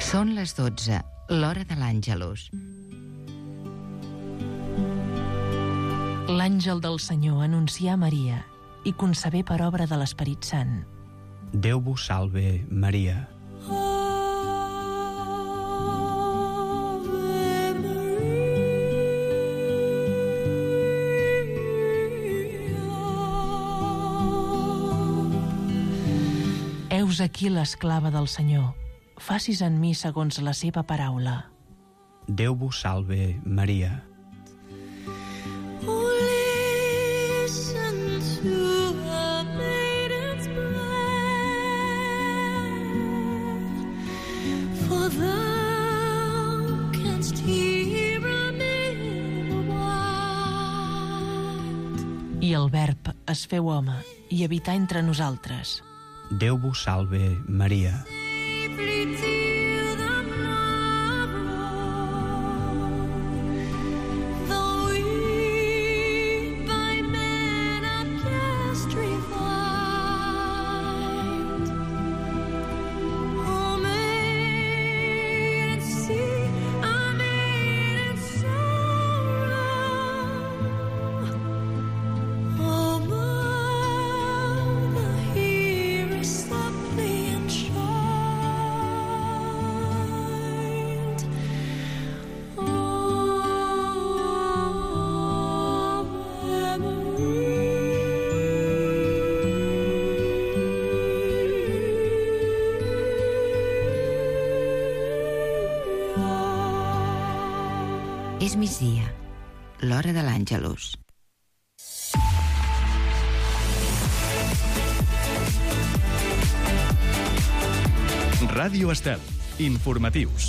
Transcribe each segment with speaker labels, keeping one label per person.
Speaker 1: Són les 12, l'hora de l'Àngelus.
Speaker 2: L'àngel del Senyor anuncià a Maria i concebé per obra de l'Esperit Sant.
Speaker 3: Déu vos salve, Maria.
Speaker 2: Heus aquí l'esclava del Senyor. Facis en mi segons la seva paraula.
Speaker 3: Déu vos salve, Maria.
Speaker 2: I el Verb es feu home i habità entre nosaltres.
Speaker 3: Déu vos salve, Maria.
Speaker 1: És migdia, l'hora de l'Àngelus.
Speaker 4: Ràdio Estel, informatius.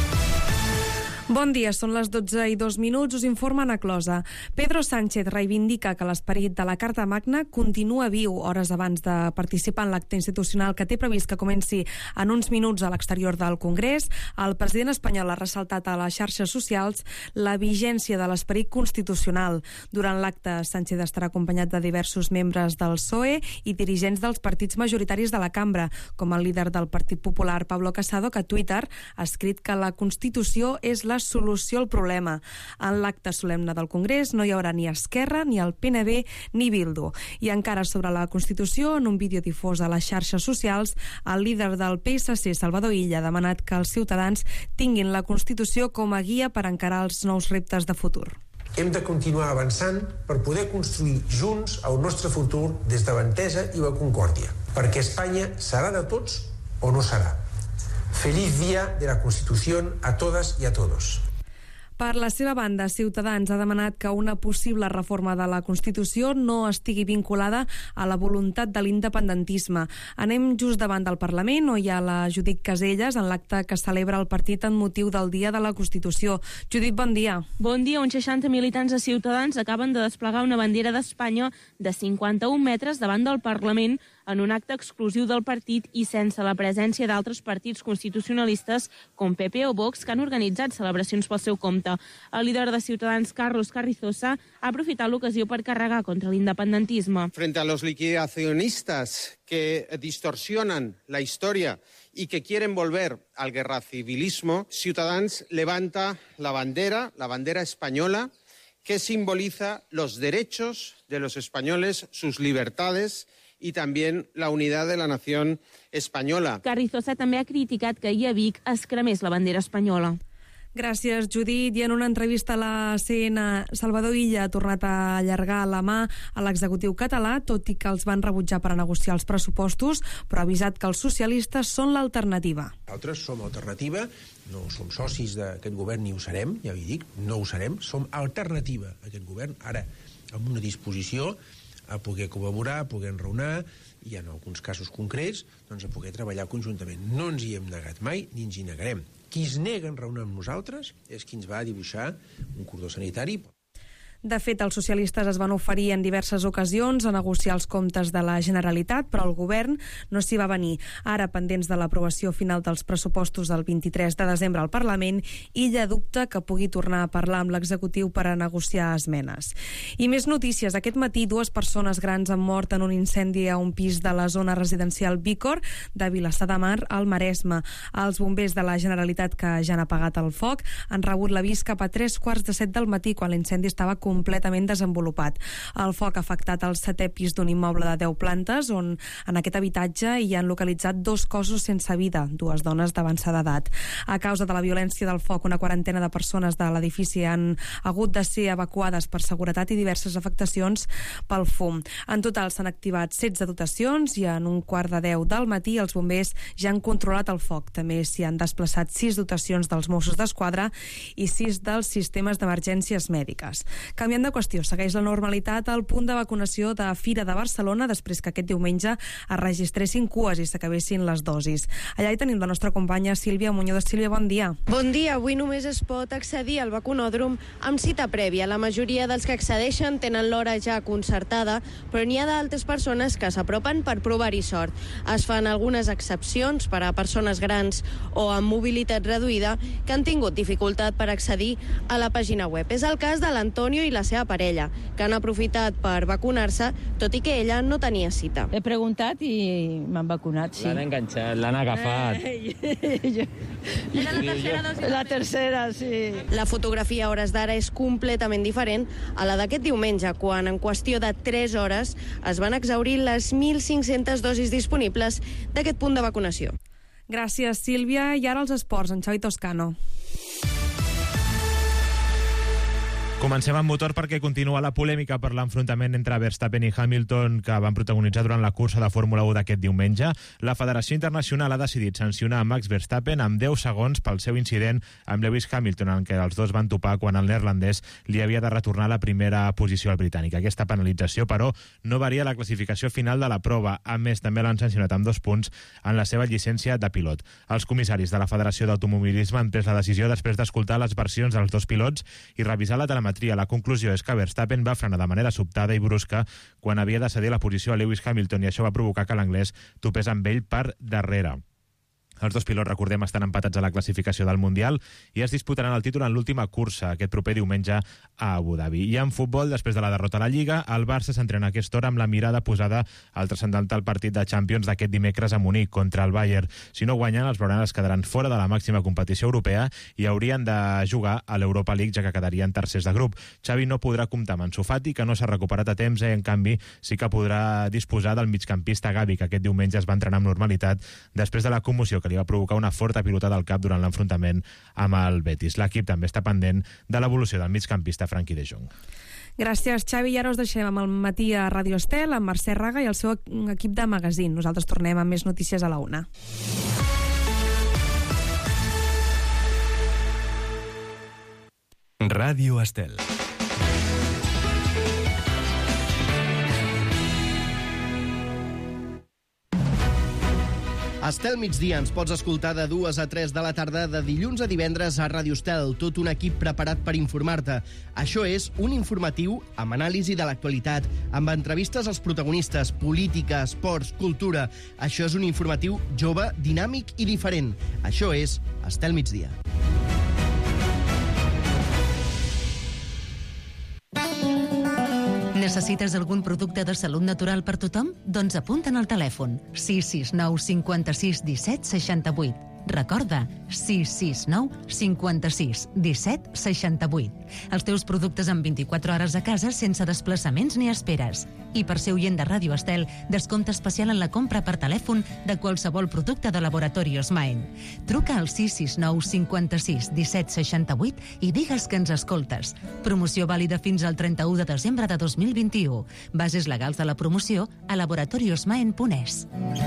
Speaker 5: Bon dia, són les 12:02, us informa Ana Closa. Pedro Sánchez reivindica que l'esperit de la Carta Magna continua viu hores abans de participar en l'acte institucional que té previst que comenci en uns minuts a l'exterior del Congrés. El president espanyol ha ressaltat a les xarxes socials la vigència de l'esperit constitucional. Durant l'acte, Sánchez estarà acompanyat de diversos membres del PSOE i dirigents dels partits majoritaris de la cambra, com el líder del Partit Popular, Pablo Casado, que a Twitter ha escrit que la Constitució és la solució al problema. En l'acte solemne del Congrés no hi haurà ni Esquerra, ni el PNB, ni Bildu. I encara sobre la Constitució, en un vídeo difós a les xarxes socials, el líder del PSC, Salvador Illa, ha demanat que els ciutadans tinguin la Constitució com a guia per encarar els nous reptes de futur.
Speaker 6: Hem de continuar avançant per poder construir junts el nostre futur des de l'entesa i la concòrdia, perquè Espanya serà de tots o no serà. Feliz Día de la Constitución a todas y a todos.
Speaker 5: Per la seva banda, Ciutadans ha demanat que una possible reforma de la Constitució no estigui vinculada a la voluntat de l'independentisme. Anem just davant del Parlament, on hi ha la Judit Caselles, en l'acte que celebra el partit en motiu del Dia de la Constitució. Judit, bon dia.
Speaker 7: Bon dia. Uns 60 militants de Ciutadans acaben de desplegar una bandera d'Espanya de 51 metres davant del Parlament en un acte exclusiu del partit i sense la presència d'altres partits constitucionalistes com PP o Vox, que han organitzat celebracions pel seu compte. El líder de Ciutadans, Carlos Carrizosa, ha aprofitat l'ocasió per carregar contra l'independentisme.
Speaker 8: Frente a los liquidacionistas que distorsionan la historia y que quieren volver al guerracivilismo, Ciutadans levanta la bandera española, que simboliza los derechos de los españoles, sus libertades y también la unidad de la nación española.
Speaker 7: Carrizosa també ha criticat que ahir a Vic es cremés la bandera espanyola.
Speaker 5: Gràcies, Judit. I en una entrevista a la CNN, Salvador Illa ha tornat a allargar la mà a l'executiu català, tot i que els van rebutjar per a negociar els pressupostos, però ha avisat que els socialistes són l'alternativa.
Speaker 6: Nosaltres som alternativa, no som socis d'aquest govern ni ho serem, ja vi dic, no ho serem, som alternativa a aquest govern, ara amb una disposició a poder col·laborar, a poder enraonar i en alguns casos concrets doncs a poder treballar conjuntament. No ens hi hem negat mai ni ens hi negarem. Qui es nega a enraonar amb nosaltres és qui ens va dibuixar un cordó sanitari.
Speaker 5: De fet, els socialistes es van oferir en diverses ocasions a negociar els comptes de la Generalitat, però el govern no s'hi va venir. Ara, pendents de l'aprovació final dels pressupostos del 23 de desembre al Parlament, ella dubta que pugui tornar a parlar amb l'executiu per a negociar esmenes. I més notícies. Aquest matí, 2 persones grans han mort en un incendi a un pis de la zona residencial Vícor de Vilassar de Mar, al Maresme. Els bombers de la Generalitat, que ja han apagat el foc, han rebut l'avís cap a 3:15 del matí, quan l'incendi estava completament desenvolupat. El foc ha afectat el 7è pis d'un immoble de 10 plantes, on en aquest habitatge hi han localitzat 2 cossos sense vida, 2 dones d'avançada edat. A causa de la violència del foc, una quarantena de persones de l'edifici han hagut de ser evacuades per seguretat i diverses afectacions pel fum. En total s'han activat 16 dotacions i en 9:45 del matí els bombers ja han controlat el foc. També s'hi han desplaçat 6 dotacions dels Mossos d'Esquadra i 6 dels sistemes d'emergències mèdiques. Canviant de qüestió, segueix la normalitat al punt de vacunació de Fira de Barcelona després que aquest diumenge es registressin cues i s'acabessin les dosis. Allà hi tenim la nostra companya Sílvia Muñoz. Sílvia, bon dia.
Speaker 9: Bon dia. Avui només es pot accedir al vacunòdrom amb cita prèvia. La majoria dels que accedeixen tenen l'hora ja concertada, però n'hi ha d'altres persones que s'apropen per provar-hi sort. Es fan algunes excepcions per a persones grans o amb mobilitat reduïda que han tingut dificultat per accedir a la pàgina web. És el cas de l'Antonio i la seva parella, que han aprofitat per vacunar-se, tot i que ella no tenia cita.
Speaker 10: He preguntat i m'han vacunat, sí.
Speaker 11: L'han enganxat, l'han agafat.
Speaker 9: Era la tercera dosi?
Speaker 10: La tercera, sí.
Speaker 9: La fotografia a hores d'ara és completament diferent a la d'aquest diumenge, quan en qüestió de 3 hores es van exhaurir les 1.500 dosis disponibles d'aquest punt de vacunació.
Speaker 5: Gràcies, Sílvia. I ara els esports, en Xavi Toscano.
Speaker 12: Comencem amb motor perquè continua la polèmica per l'enfrontament entre Verstappen i Hamilton que van protagonitzar durant la cursa de Fórmula 1 d'aquest diumenge. La Federació Internacional ha decidit sancionar a Max Verstappen amb 10 segons pel seu incident amb Lewis Hamilton, en què els dos van topar quan el neerlandès li havia de retornar la primera posició al britànic. Aquesta penalització, però, no varia la classificació final de la prova. A més, també l'han sancionat amb 2 punts en la seva llicència de pilot. Els comissaris de la Federació d'Automobilisme han pres la decisió després d'escoltar les versions dels 2 pilots i revisar la telemetria. La conclusió és que Verstappen va frenar de manera sobtada i brusca quan havia de cedir la posició a Lewis Hamilton, i això va provocar que l'anglès topés amb ell per darrere. Els 2 pilots, recordem, estan empatats a la classificació del Mundial i es disputaran el títol en l'última cursa, aquest proper diumenge a Abu Dhabi. I en futbol, després de la derrota a la Lliga, el Barça s'entrena a aquesta hora amb la mirada posada al transcendental partit de Champions d'aquest dimecres a Munic contra el Bayern. Si no guanyen, els blaugranes quedaran fora de la màxima competició europea i haurien de jugar a l'Europa League, ja que quedarien tercers de grup. Xavi no podrà comptar amb Ansu Fati, que no s'ha recuperat a temps, i en canvi sí que podrà disposar del migcampista Gavi, que aquest diumenge es va entrenar amb normalitat després de la commoció que li va provocar una forta pilotada al cap durant l'enfrontament amb el Betis. L'equip també està pendent de l'evolució del migcampista Frenkie de Jong.
Speaker 5: Gràcies, Xavi. I ara us deixem amb el matí a Ràdio Estel, amb Mercè Raga i el seu equip de magazín. Nosaltres tornem amb més notícies a la 1.
Speaker 4: Ràdio Estel.
Speaker 13: Estel migdia ens pots escoltar de 2 a 3 de la tarda, de dilluns a divendres a Ràdio Estel, tot un equip preparat per informar-te. Això és un informatiu amb anàlisi de l'actualitat, amb entrevistes als protagonistes, política, esports, cultura. Això és un informatiu jove, dinàmic i diferent. Això és Estel migdia.
Speaker 14: Necessites algun producte de salut natural per tothom? Doncs apunta'n al telèfon 669 56 17 68. Recorda, 669 56 17 68. Els teus productes en 24 hores a casa sense desplaçaments ni esperes. I per ser oient de Ràdio Estel, descompte especial en la compra per telèfon de qualsevol producte de Laboratori Osmaen. Truca al 669 56 17 68 i digues que ens escoltes. Promoció vàlida fins al 31 de desembre de 2021. Bases legals de la promoció a laboratoriosmaen.es.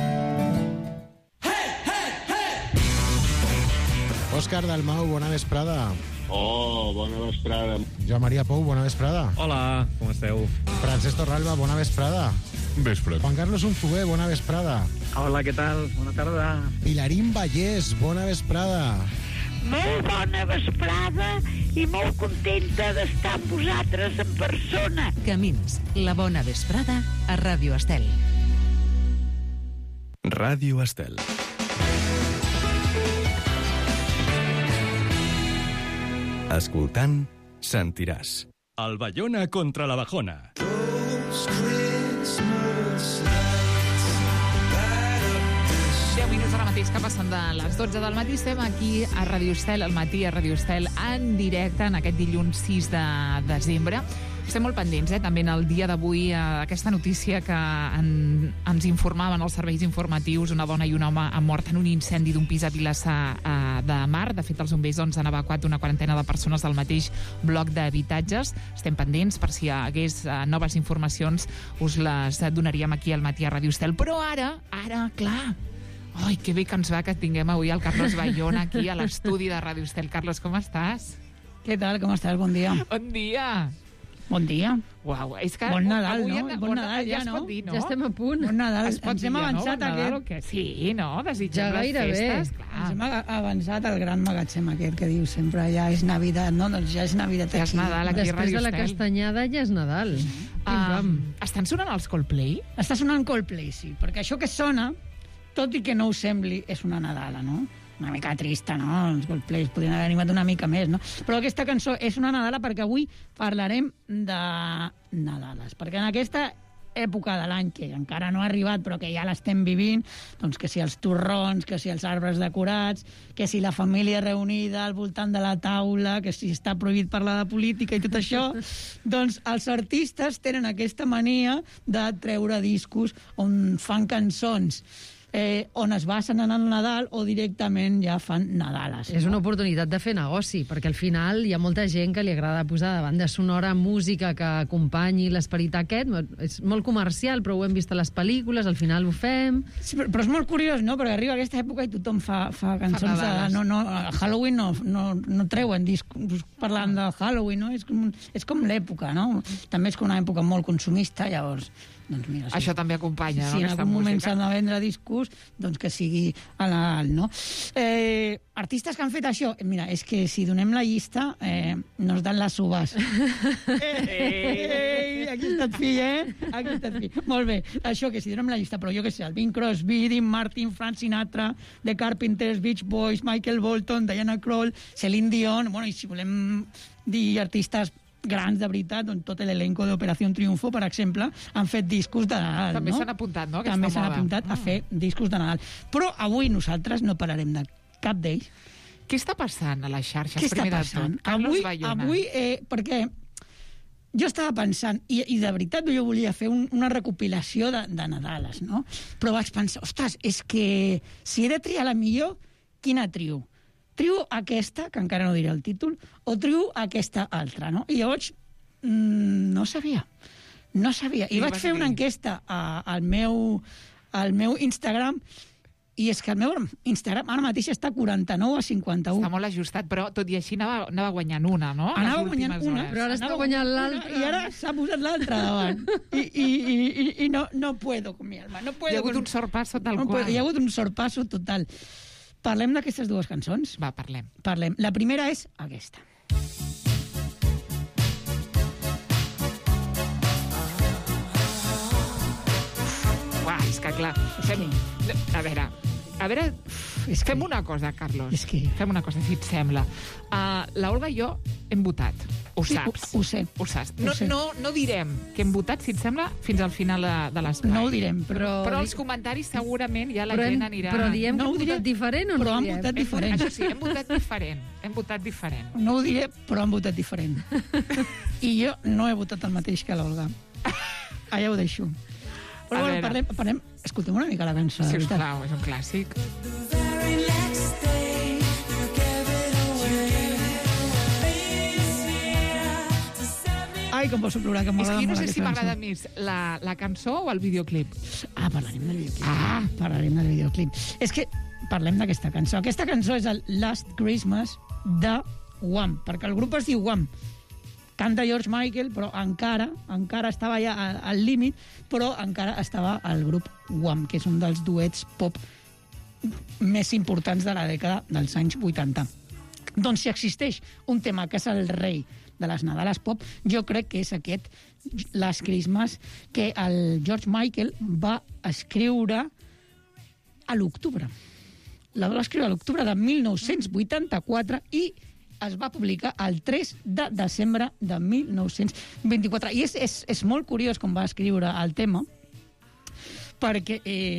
Speaker 15: Òscar Dalmau, bona vesprada.
Speaker 16: Oh, bona vesprada.
Speaker 15: Joan Maria Pou, bona vesprada.
Speaker 17: Hola, com esteu?
Speaker 15: Francesc Torralba, bona vesprada.
Speaker 17: Vespre.
Speaker 15: Juan Carlos Unzué, bona vesprada.
Speaker 18: Hola, què tal? Bona tarda.
Speaker 15: Pilarín Vallès, bona vesprada.
Speaker 18: Molt bona vesprada i molt contenta d'estar amb vosaltres en persona.
Speaker 14: Camins, la bona vesprada a Ràdio Estel.
Speaker 4: Ràdio Estel. Escoltant, sentiràs. El Bayona contra la Bajona.
Speaker 19: 10 minuts ara mateix que passen de les 12 del matí. Estem aquí a Ràdio Estel, al matí a Ràdio Estel, en directe, en aquest dilluns 6 de desembre. Estem molt pendents, també en el dia d'avui, aquesta notícia que ens informaven els serveis informatius. Una dona i un home han mort en un incendi d'un pis a Vilassar de Mar. De fet, els bombers han evacuat una quarantena de persones del mateix bloc d'habitatges. Estem pendents, per si hi hagués noves informacions, us les donaríem aquí al matí a Ràdio Estel. Però ara, clar... Ai, que bé que ens va que tinguem avui el Carlos Bayona aquí a l'estudi de Ràdio Estel. Carlos, com estàs?
Speaker 20: Què tal, com estàs? Bon dia.
Speaker 19: Bon dia.
Speaker 20: Bon dia.
Speaker 19: Uau, és que...
Speaker 20: Bon Nadal, no? Bon Nadal, ja, no?
Speaker 19: Ja
Speaker 20: estem a punt. Bon Nadal. Ens hem avançat aquest...
Speaker 19: Sí, no? Desitgem les festes, clar.
Speaker 20: Ens hem avançat al gran magatzem aquest que diu sempre ja és Navidad, no? Doncs ja és Navidad aquí.
Speaker 19: Ja és Nadal aquí a Ràdio Estel.
Speaker 21: Després de la castanyada ja és Nadal.
Speaker 19: Estan sonant els Coldplay?
Speaker 20: Està sonant Coldplay, sí, perquè això que sona, tot i que no us sembli, és una Nadala, no? Una mica trista, no? Els Coldplay podrien haver animat una mica més, no? Però aquesta cançó és una Nadala perquè avui parlarem de Nadales. Perquè en aquesta època de l'any, que encara no ha arribat, però que ja l'estem vivint, doncs que si els torrons, que si els arbres decorats, que si la família reunida al voltant de la taula, que si està prohibit parlar de política i tot això, doncs els artistes tenen aquesta mania de treure discos on fan cançons on es basen en el Nadal o directament ja fan Nadales.
Speaker 21: És una oportunitat de fer negoci, perquè al final hi ha molta gent que li agrada posar de banda sonora música que acompanyi l'esperit aquest. És molt comercial, però ho hem vist a les pel·lícules, al final ho fem...
Speaker 20: Sí, però és molt curiós, no?, perquè arriba aquesta època i tothom fa cançons de... A Halloween no treuen discos parlant de Halloween, no? És com l'època, no? També és una època molt consumista, llavors... Doncs mira, sí.
Speaker 19: Això també acompanya,
Speaker 20: no? Si en algun moment s'han de vendre discos, doncs que sigui a Nadal, no? Artistes que han fet això, mira, és que si donem la llista, nos dan les uvas. Aquí està et fill, Aquí està et fill. Molt bé, això que si donem la llista, però jo què sé, el Bing Crosby, Dean Martin, Frank Sinatra, The Carpenters, Beach Boys, Michael Bolton, Diana Krall, Celine Dion, bueno, i si volem dir artistes grans de veritat, on tot l'elenco d'Operació Triunfo, per exemple, han fet discos de Nadal.
Speaker 19: També
Speaker 20: no?
Speaker 19: S'han apuntat, no?
Speaker 20: També s'han apuntat a fer discos de Nadal. Però avui nosaltres no parlarem de cap d'ells.
Speaker 19: Què està passant a les xarxes?
Speaker 20: Què està passant? Avui perquè jo estava pensant, i de veritat jo volia fer una recopilació de Nadales, no? Però vaig pensar, ostres, és que si he de triar la millor, quina trio? Trio aquesta, que encara no diré el títol, o trio aquesta altra, no? I llavors no sabia. I vaig fer una enquesta al meu Instagram, i és que el meu Instagram ara mateix està 49 a 51.
Speaker 19: Està molt ajustat, però tot i així anava guanyant una, no?
Speaker 20: Anava guanyant una,
Speaker 21: però ara està guanyant l'altra.
Speaker 20: I ara s'ha posat l'altra davant. I no puedo con mi alma. No puedo.
Speaker 19: Hi ha hagut un sorpasso tal qual.
Speaker 20: Hi ha hagut un sorpasso total. Parlem d'aquestes dues cançons?
Speaker 19: Va, parlem.
Speaker 20: La primera és aquesta.
Speaker 19: Uah, és que clar... A veure, fem una cosa, Carlos. Fem una cosa, si et sembla. La Olga i jo hem votat. Ho saps.
Speaker 20: Ho sé.
Speaker 19: Ho saps. No direm que hem votat, si et sembla, fins al final de l'espai.
Speaker 20: No ho direm, però
Speaker 19: els comentaris segurament ja la gent anirà...
Speaker 21: Però diem que hem votat diferent o no?
Speaker 20: Però han votat diferent.
Speaker 19: Això sí, hem votat diferent.
Speaker 20: No ho diré, però han votat diferent. I jo no he votat el mateix que l'Olga. Allà ho deixo. Però parlem... Escoltem una mica la cançó.
Speaker 19: Sisplau, és un clàssic.
Speaker 20: Ai, com poso plorar, que m'agrada molt aquesta cançó. És que jo no sé si
Speaker 19: m'agrada més la cançó o el videoclip.
Speaker 20: Parlarem del videoclip. Parlarem del videoclip. És que parlem d'aquesta cançó. Aquesta cançó és el Last Christmas de Wham, perquè el grup es diu Wham. Canta George Michael, però encara estava ja al límit, però encara estava al grup Wham, que és un dels duets pop més importants de la dècada dels anys 80. Doncs si existeix un tema que és el rei de les Nadales pop, jo crec que és aquest, Last Christmas, que el George Michael va escriure a l'octubre. La va escriure a l'octubre de 1984 i es va publicar el 3 de desembre de 1924. I és molt curiós com va escriure el tema, perquè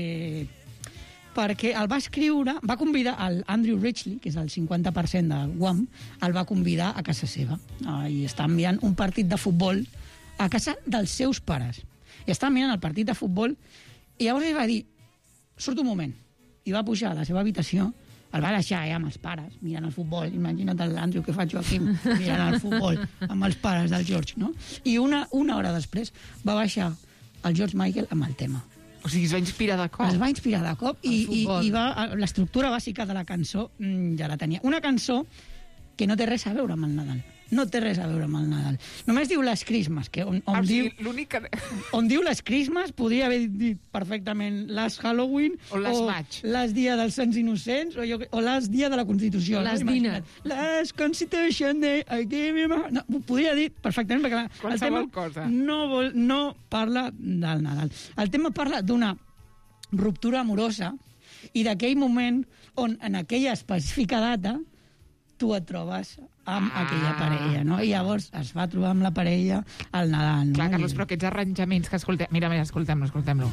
Speaker 20: el va escriure, va convidar el Andrew Ridgeley, que és el 50% de Wham, el va convidar a casa seva. I està enviant un partit de futbol a casa dels seus pares. I està mirant el partit de futbol i llavors ell va dir, surt un moment, i va pujar a la seva habitació, el va deixar amb els pares, mirant el futbol. Imagina't l'Andrew que faig jo aquí, mirant el futbol amb els pares del George, no? I una hora després va baixar el George Michael amb el tema.
Speaker 19: O sigui, es va inspirar de cop.
Speaker 20: Es va inspirar de cop i l'estructura bàsica de la cançó ja la tenia. Una cançó que no té res a veure amb el Nadal. No té res a veure amb el Nadal. Només diu Last Christmas, que on diu Last Christmas podria haver dit perfectament Last Halloween
Speaker 19: o Last Match.
Speaker 20: Last Dia dels Sants Innocents o Last Dia de la Constitució.
Speaker 21: Last Dinner.
Speaker 20: Last Constitution Day, I give you my... No, podria dir perfectament, perquè el tema no parla del Nadal. El tema parla d'una ruptura amorosa i d'aquell moment on en aquella específica data tu et trobes amb aquella parella, no? I llavors es va trobar amb la parella al Nadal, no?
Speaker 19: Clar, Carlos, però aquests arranjaments que escoltem... Mira, escoltem-lo.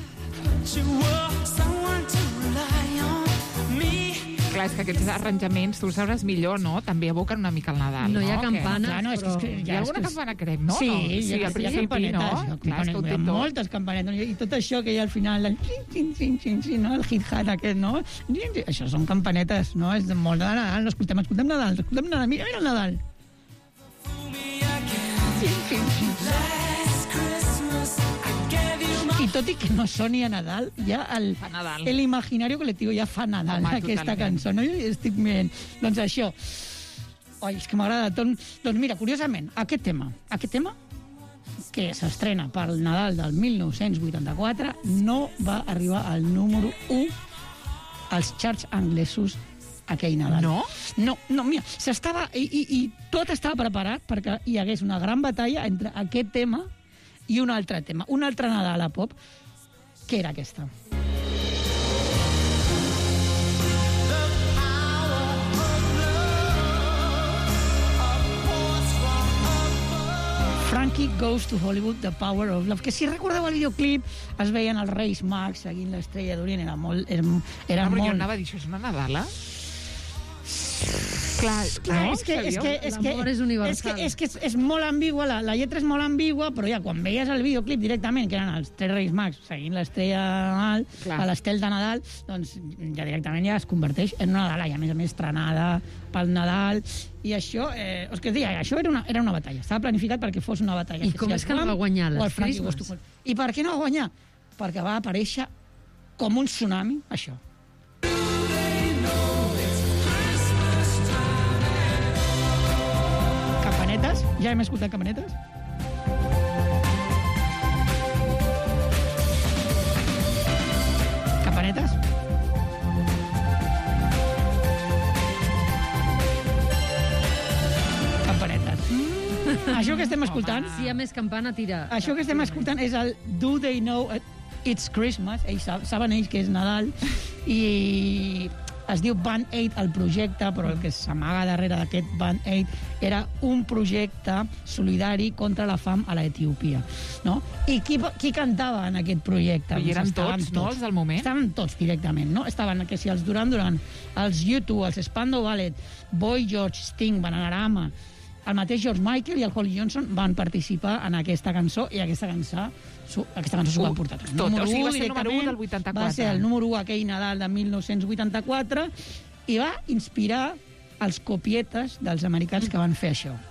Speaker 19: Clar, és que aquests arranjaments, tu ho sabràs millor, no? També evoquen una mica el Nadal, no?
Speaker 21: No hi ha campanes,
Speaker 20: però...
Speaker 19: Hi ha alguna campana, crec, no?
Speaker 20: Sí,
Speaker 19: al principi, no?
Speaker 20: Clar, hi ha moltes campanetes. I tot això que hi ha al final, el hit-hat aquest, no? Això són campanetes, no? És molt de Nadal. Escoltem Nadal. Mira el Nadal. I tot i que no soni a Nadal, ja l'imaginari col·lectiu ja fa Nadal, aquesta cançó, no? Jo estic mirant. Doncs això. Oi, és que m'agrada tot. Doncs mira, curiosament, aquest tema, que s'estrena pel Nadal del 1984, no va arribar al número 1 als charts anglesos aquell Nadal.
Speaker 19: No?
Speaker 20: No, mira, i tot estava preparat perquè hi hagués una gran batalla entre aquest tema i un altre tema, un altre Nadal a pop, que era aquesta. Frankie Goes to Hollywood, The Power of Love, que si recordeu el videoclip es veien els Reis Mags seguint l'Estrella d'Orient, era molt...
Speaker 19: Jo anava a dir, això és una Nadala? Clar,
Speaker 21: l'amor és universal.
Speaker 20: És que és molt ambigua, la lletra és molt ambigua, però ja quan veies el videoclip directament, que eren els tres Reis Mags seguint l'estrella de Nadal, a l'estel de Nadal, doncs ja directament ja es converteix en una Nadala, i a més estrenada pel Nadal, i això, això era una batalla, estava planificat perquè fos una batalla.
Speaker 21: I com és que no va guanyar les Christmas?
Speaker 20: I per què no va guanyar? Perquè va aparèixer com un tsunami, això. Ja hem escoltat campanetes? Campanetes? Campanetes. Això que estem escoltant...
Speaker 21: Si hi ha més campana, tira.
Speaker 20: Això que estem escoltant és el Do They Know It's Christmas? Ells saben que és Nadal i... Es diu Band Aid el projecte, però el que s'amaga darrere d'aquest Band Aid era un projecte solidari contra la fam a l'Etiòpia, no? I qui cantava en aquest projecte?
Speaker 19: I eren tots, no, els del moment?
Speaker 20: Estaven tots directament, no? Estaven que si els Duran Duran, els U2, els Spandau Ballet, Boy George, Sting, Bananarama, el mateix George Michael i el Holly Johnson van participar en aquesta cançó i aquesta cançó s'ho va portar tot.
Speaker 19: O sigui, va ser el número 1 del 84.
Speaker 20: Va ser el número 1 aquell Nadal de 1984 i va inspirar els copietes dels americans que van fer això.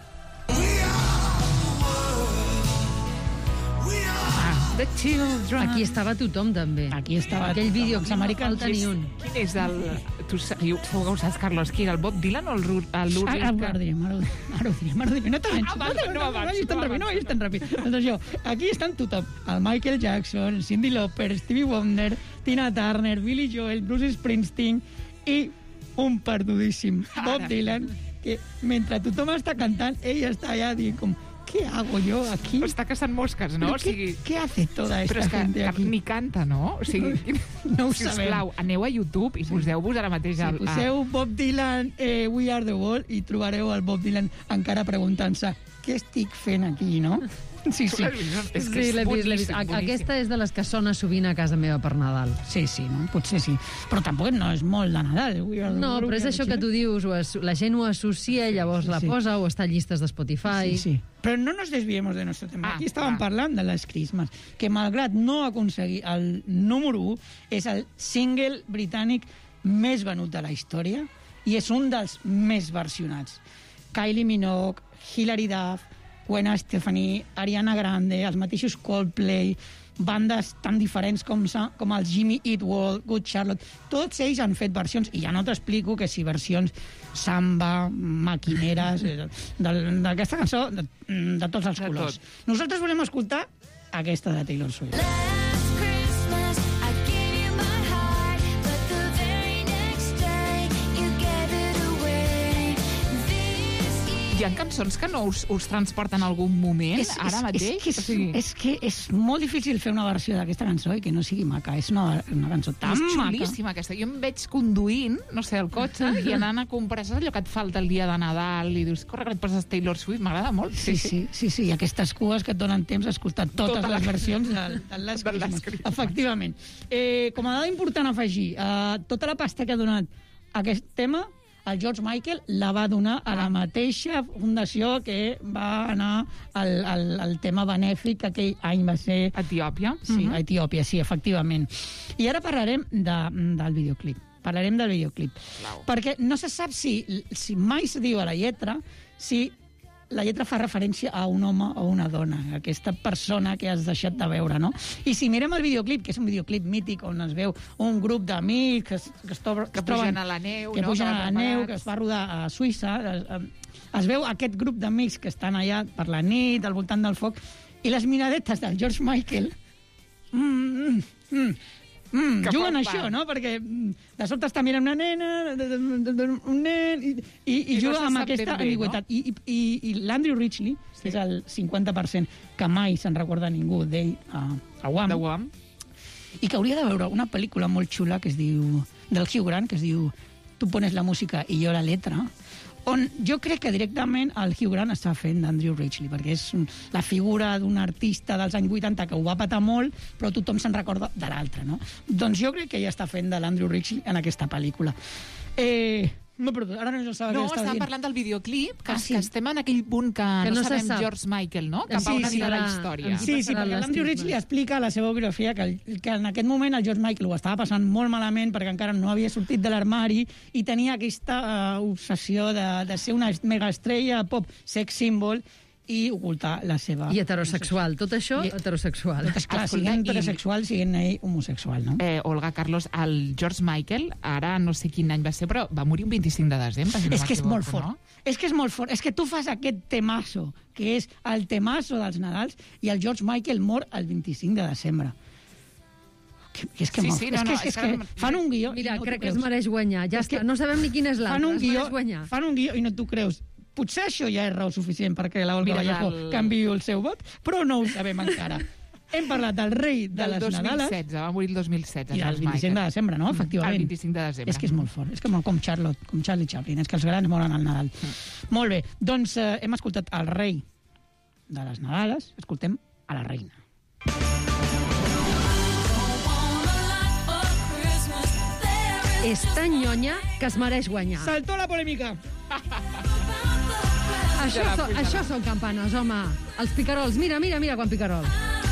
Speaker 19: The Children.
Speaker 21: Aquí estava tothom, també.
Speaker 20: Aquí estava
Speaker 21: aquell vídeo,
Speaker 20: els americans.
Speaker 21: Falta ni un.
Speaker 19: Quin és el... Tu segur que ho saps, Carlos, qui era el Bob Dylan o el Lourdes?
Speaker 20: Ara ho diré. No és tan ràpid. Doncs això, aquí estan tothom. El Michael Jackson, Cyndi Lauper, Stevie Wonder, Tina Turner, Billy Joel, Bruce Springsteen i un perdudíssim Bob Dylan que mentre tothom està cantant, ell està allà dient com, ¿qué hago yo aquí?
Speaker 19: Està caçant mosques, no?
Speaker 20: ¿Qué hace toda esta gente aquí?
Speaker 19: Ni canta, no? O sigui,
Speaker 20: no ho
Speaker 19: sisplau, aneu a YouTube i poseu-vos ara mateix...
Speaker 20: Sí, poseu Bob Dylan, We Are the World, i trobareu el Bob Dylan encara preguntant-se què estic fent aquí, no? Sí.
Speaker 21: És que l'he vist. Aquesta és de les que sona sovint a casa meva per Nadal.
Speaker 20: Sí, no? Potser sí. Però tampoc no és molt de Nadal.
Speaker 21: No, però és això que tu dius, la gent ho associa i llavors la posa o està a llistes de Spotify.
Speaker 20: Sí. Però no nos desviemos de nuestro tema. Aquí estàvem parlant de les Christmas, que malgrat no aconseguir el número 1, és el single britànic més venut de la història i és un dels més versionats. Kylie Minogue, Hilary Duff, Gwen Stefani, Ariana Grande, els mateixos Coldplay, bandes tan diferents com els Jimmy Eat World, Good Charlotte, tots ells han fet versions, i ja no t'explico que si versions samba, maquineres, d'aquesta cançó de tots els colors. Nosaltres volem escoltar aquesta de Taylor Swift.
Speaker 19: Hi ha cançons que no us transporten a algun moment, ara mateix?
Speaker 20: És que és molt difícil fer una versió d'aquesta cançó i que no sigui maca. És una cançó tan maca.
Speaker 19: És xulíssima, aquesta. Jo em veig conduint, no sé, el cotxe, i anant a comprar, saps allò que et falta el dia de Nadal, i dius, corre, que et poses Taylor Swift, m'agrada molt.
Speaker 20: Sí, i aquestes cues que et donen temps a escoltar totes les versions de Last Christmas. Efectivament. Com a dada important a afegir, tota la pasta que ha donat aquest tema, el George Michael la va donar a la mateixa fundació que va anar al tema benèfic que aquell any va ser...
Speaker 19: Etiòpia.
Speaker 20: Sí, a Etiòpia, sí, efectivament. I ara parlarem del videoclip. Perquè no se sap si mai se diu a la lletra si la lletra fa referència a un home o una dona, aquesta persona que has deixat de veure, no? I si mirem el videoclip, que és un videoclip mític on es veu un grup d'amics que
Speaker 19: pugen a la neu,
Speaker 20: que es va rodar a Suïssa, es veu aquest grup d'amics que estan allà per la nit, al voltant del foc, i les miradetes del George Michael juguen això, no? Perquè de sobte està mirant una nena, un nen, i juga amb aquesta ambigüitat. I l'Andrew Ridgeley, que és el 50%, que mai se'n recorda ningú d'ell a Wham, i que hauria de veure una pel·lícula molt xula que es diu, del Hugh Grant, que es diu Tu pones la música i jo la letra, on jo crec que directament el Hugh Grant està fent d'Andrew Ridgeley, perquè és la figura d'un artista dels anys 80 que ho va patar molt, però tothom se'n recorda de l'altre, no? Doncs jo crec que ella està fent de l'Andrew Ridgeley en aquesta pel·lícula. No, però ara no sabia què estava
Speaker 19: dient. Parlant del videoclip, que estem en aquell punt que no sabem George Michael, no? Cap a una vida de la història.
Speaker 20: Sí, perquè l'Andrew Ridgeley explica a la seva biografia que en aquest moment el George Michael ho estava passant molt malament perquè encara no havia sortit de l'armari i tenia aquesta obsessió de ser una megaestrella pop sex symbol i ocultar la seva...
Speaker 21: I heterosexual, tot això heterosexual.
Speaker 20: Esclar, siguent heterosexual, siguent ell homosexual, no?
Speaker 19: Olga, Carlos, el George Michael, ara no sé quin any va ser, però va morir un 25 de desembre.
Speaker 20: És que és molt fort. És que és molt fort. És que tu fas aquest temazo, que és el temazo dels Nadals, i el George Michael mor el 25 de desembre. És que fan un guió...
Speaker 21: Mira, crec que es mereix guanyar. Ja està, no sabem ni quin és l'altre.
Speaker 20: Fan un guió i no t'ho creus. Potser això ja és raó suficient perquè la Olga Vallejo canviï el seu vot, però no ho sabem encara. Hem parlat del rei de les Nadales.
Speaker 19: Del 2016, va morir el 2016.
Speaker 20: I el 25 de desembre, no? Efectivament.
Speaker 19: El 25 de desembre.
Speaker 20: És que és molt fort. És com Charlotte, com Charlie Chaplin. És que els grans moren al Nadal. Molt bé. Doncs hem escoltat el rei de les Nadales. Escoltem a la reina.
Speaker 21: És tan nyonya que es mereix guanyar.
Speaker 20: Saltó la polèmica.
Speaker 21: Això són campanes, home. Els picarols. Mira quan picarol.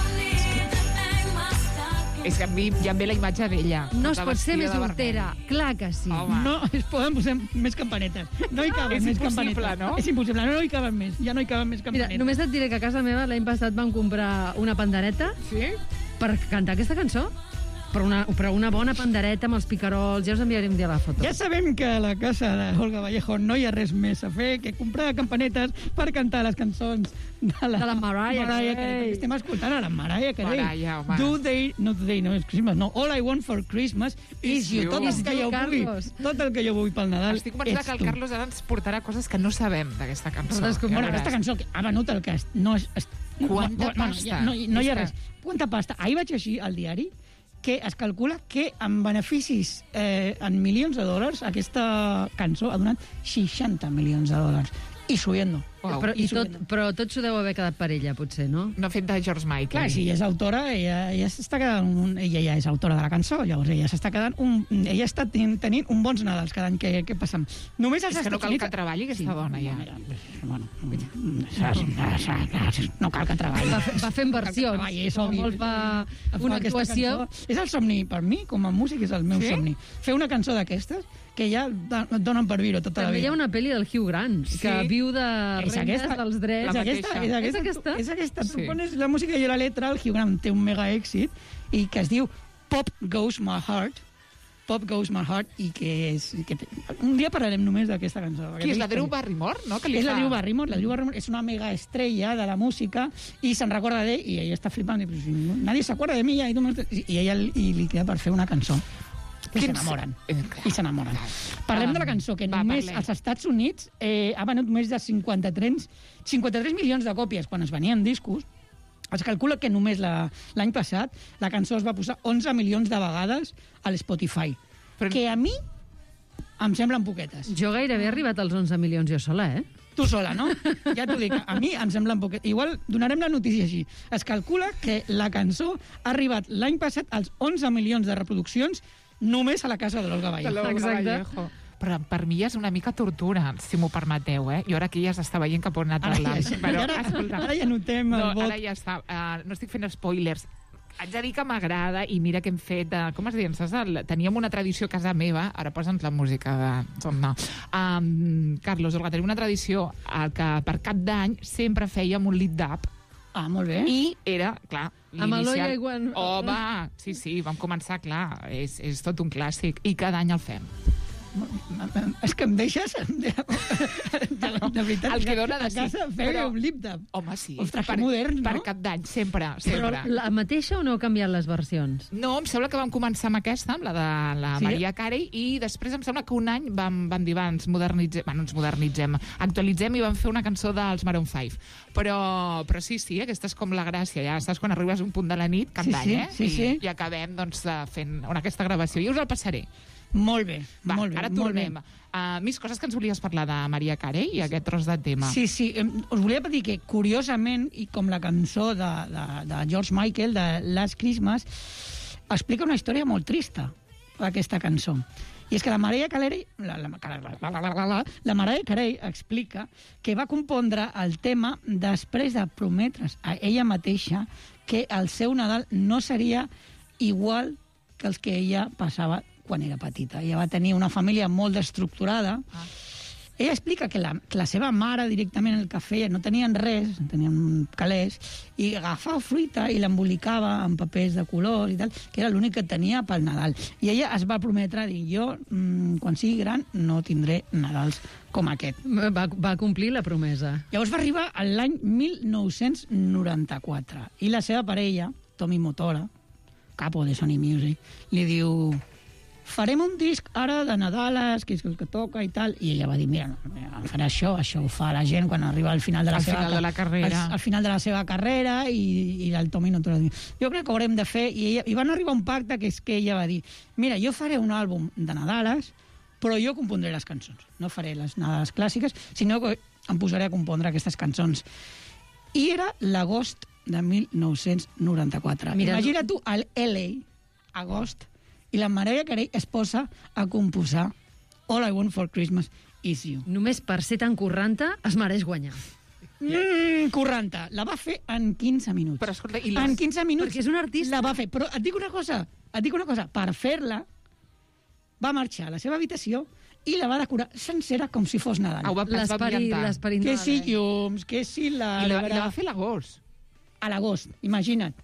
Speaker 19: És que a mi ja em ve la imatge d'ella.
Speaker 21: No es pot ser més hortera. Clar que sí.
Speaker 20: No, es poden posar més campanetes. No hi caben més campanetes.
Speaker 19: No?
Speaker 20: És impossible, no hi caben més. Ja no hi caben més campanetes.
Speaker 21: Mira, només et diré que a casa meva l'any passat van comprar una pandereta per cantar aquesta cançó. Però una bona pandereta amb els picarols, ja us enviaré un dia la foto.
Speaker 20: Ja sabem que a la casa d'Olga Vallejo no hi ha res més a fer que comprar campanetes per cantar les cançons de la
Speaker 21: Mariah Carey.
Speaker 20: Estem escoltant a la Mariah Carey.
Speaker 19: Mariah, home.
Speaker 20: No, Christmas, no. All I want for Christmas is you. Tot el que jo vull pel Nadal
Speaker 19: estic convençuda que el Carlos ara ens portarà coses que no sabem d'aquesta cançó.
Speaker 20: Bueno, aquesta cançó que ha venut el que no és...
Speaker 19: Quanta pasta?
Speaker 20: No hi ha res. Quanta pasta? Ahir vaig llegir al diari que es calcula que amb beneficis en milions de dòlars aquesta cançó ha donat 60 milions de dòlars. I subiendo.
Speaker 21: Wow. Però tot s'ho deu haver quedat per ella, potser, no?
Speaker 19: No ha fet de George Michael.
Speaker 20: Clar, si ella és autora, ella s'està quedant... Ella ja és autora de la cançó, llavors ella s'està quedant... Ella està tenint un bons Nadals cada any que passem. Només als
Speaker 19: és que no cal que treballi aquesta dona, ja.
Speaker 20: No cal que treballi.
Speaker 21: Va fer inversions.
Speaker 20: És obvi.
Speaker 21: Una actuació.
Speaker 20: És el somni, per mi, com a músic, és el meu somni. Fer una cançó d'aquestes que ja et donen per viure tota la vida.
Speaker 21: També hi ha una pel·li del Hugh Grant, que viu de rendes dels drets.
Speaker 20: És aquesta. Tu pones la música i la letra, el Hugh Grant té un mega èxit, i que es diu Pop Goes My Heart, i que és... Un dia parlarem només d'aquesta cançó.
Speaker 19: Qui és, la Drew Barrymore, no?
Speaker 20: És la Drew Barrymore. La Drew Barrymore és una mega estrella de la música i se'n recorda d'ell, i ella està flipant, i nadie se acuerda de mi, i ella li queda per fer una cançó. I s'enamoren. Parlem de la cançó, que només als Estats Units ha venut més de 53 milions de còpies quan es venien discos. Es calcula que només l'any passat la cançó es va posar 11 milions de vegades a l'Spotify. Que a mi em semblen poquetes.
Speaker 21: Jo gairebé he arribat als 11 milions jo sola,
Speaker 20: Tu sola, no? Ja t'ho dic, a mi em semblen poquetes. Igual donarem la notícia així. Es calcula que la cançó ha arribat l'any passat als 11 milions de reproduccions només a la casa de l'Olga Vallejo.
Speaker 19: Però per mi és una mica tortura, si m'ho permeteu, Jo ara aquí ja s'està veient cap on ha anat parlant.
Speaker 20: Ara ja notem el vot.
Speaker 19: Ara ja està. No estic fent spoilers. Haig de dir que m'agrada, i mira que hem fet... Com es diuen? Teníem una tradició a casa meva, ara posa'ns la música Carlos, Olga, tenim una tradició que per cap d'any sempre fèiem un lit d'ap.
Speaker 20: Molt bé.
Speaker 19: I era, clar,
Speaker 21: l'inicial...
Speaker 19: Home, sí, vam començar, clar, és tot un clàssic, i cada any el fem.
Speaker 20: És que em deixes de veritat,
Speaker 19: el que dona de
Speaker 20: casa fer un lip-dub.
Speaker 19: Home, sí.
Speaker 20: Ostres, que modern, no?
Speaker 19: Per cap d'any, sempre.
Speaker 21: Però la mateixa o no heu canviat les versions?
Speaker 19: No, em sembla que vam començar amb aquesta, amb la de la Mariah Carey, i després em sembla que un any vam dir, ens modernitzem, actualitzem i vam fer una cançó dels Maroon 5. Però sí, aquesta és com la gràcia, ja saps quan arribes a un punt de la nit, cap d'any, i acabem fent aquesta gravació. I us el passaré.
Speaker 20: Molt bé,
Speaker 19: ara tornem. Més coses que ens volies parlar de Mariah Carey i aquest tros de tema.
Speaker 20: Sí, us volia dir que, curiosament, i com la cançó de George Michael, de Last Christmas, explica una història molt trista, aquesta cançó. I és que la Mariah Carey, la Mariah Carey explica que va compondre el tema després de prometre's a ella mateixa que el seu Nadal no seria igual que els que ella passava quan era petita. Ella va tenir una família molt estructurada. Ella explica que la seva mare directament el que feia, no tenien res, tenien calés, i agafava fruita i l'embolicava en papers de colors i tal, que era l'únic que tenia pel Nadal. I ella es va prometre, dir, jo, quan sigui gran, no tindré Nadals com aquest.
Speaker 21: Va complir la promesa.
Speaker 20: Llavors va arribar l'any 1994, i la seva parella, Tommy Mottola, capo de Sony Music, li diu... farem un disc ara de Nadales, que és el que toca i tal, i ella va dir, mira, no farà això ho fa la gent quan arriba al final de la
Speaker 19: carrera.
Speaker 20: Al final de la seva carrera, i el Tommy no t'ho diu. Jo crec que ho haurem de fer, i van arribar a un pacte, que és que ella va dir, mira, jo faré un àlbum de Nadales, però jo compondré les cançons. No faré les Nadales clàssiques, sinó que em posaré a compondre aquestes cançons. I era l'agost de 1994. Imagina tu al LA, agost, i la Mariah Carey es posa a composar All I Want for Christmas Is You.
Speaker 21: Només per ser tan curranta es mereix guanyar.
Speaker 20: Curranta. La va fer en 15 minuts.
Speaker 19: Però escolta,
Speaker 20: en 15 minuts
Speaker 21: perquè és un artista.
Speaker 20: La va fer. Però et dic una cosa. Per fer-la, va marxar a la seva habitació i la va decorar sencera com si fos Nadal.
Speaker 21: L'esperit
Speaker 20: que si llums, que si la...
Speaker 19: I la va fer a l'agost.
Speaker 20: A l'agost, imagina't.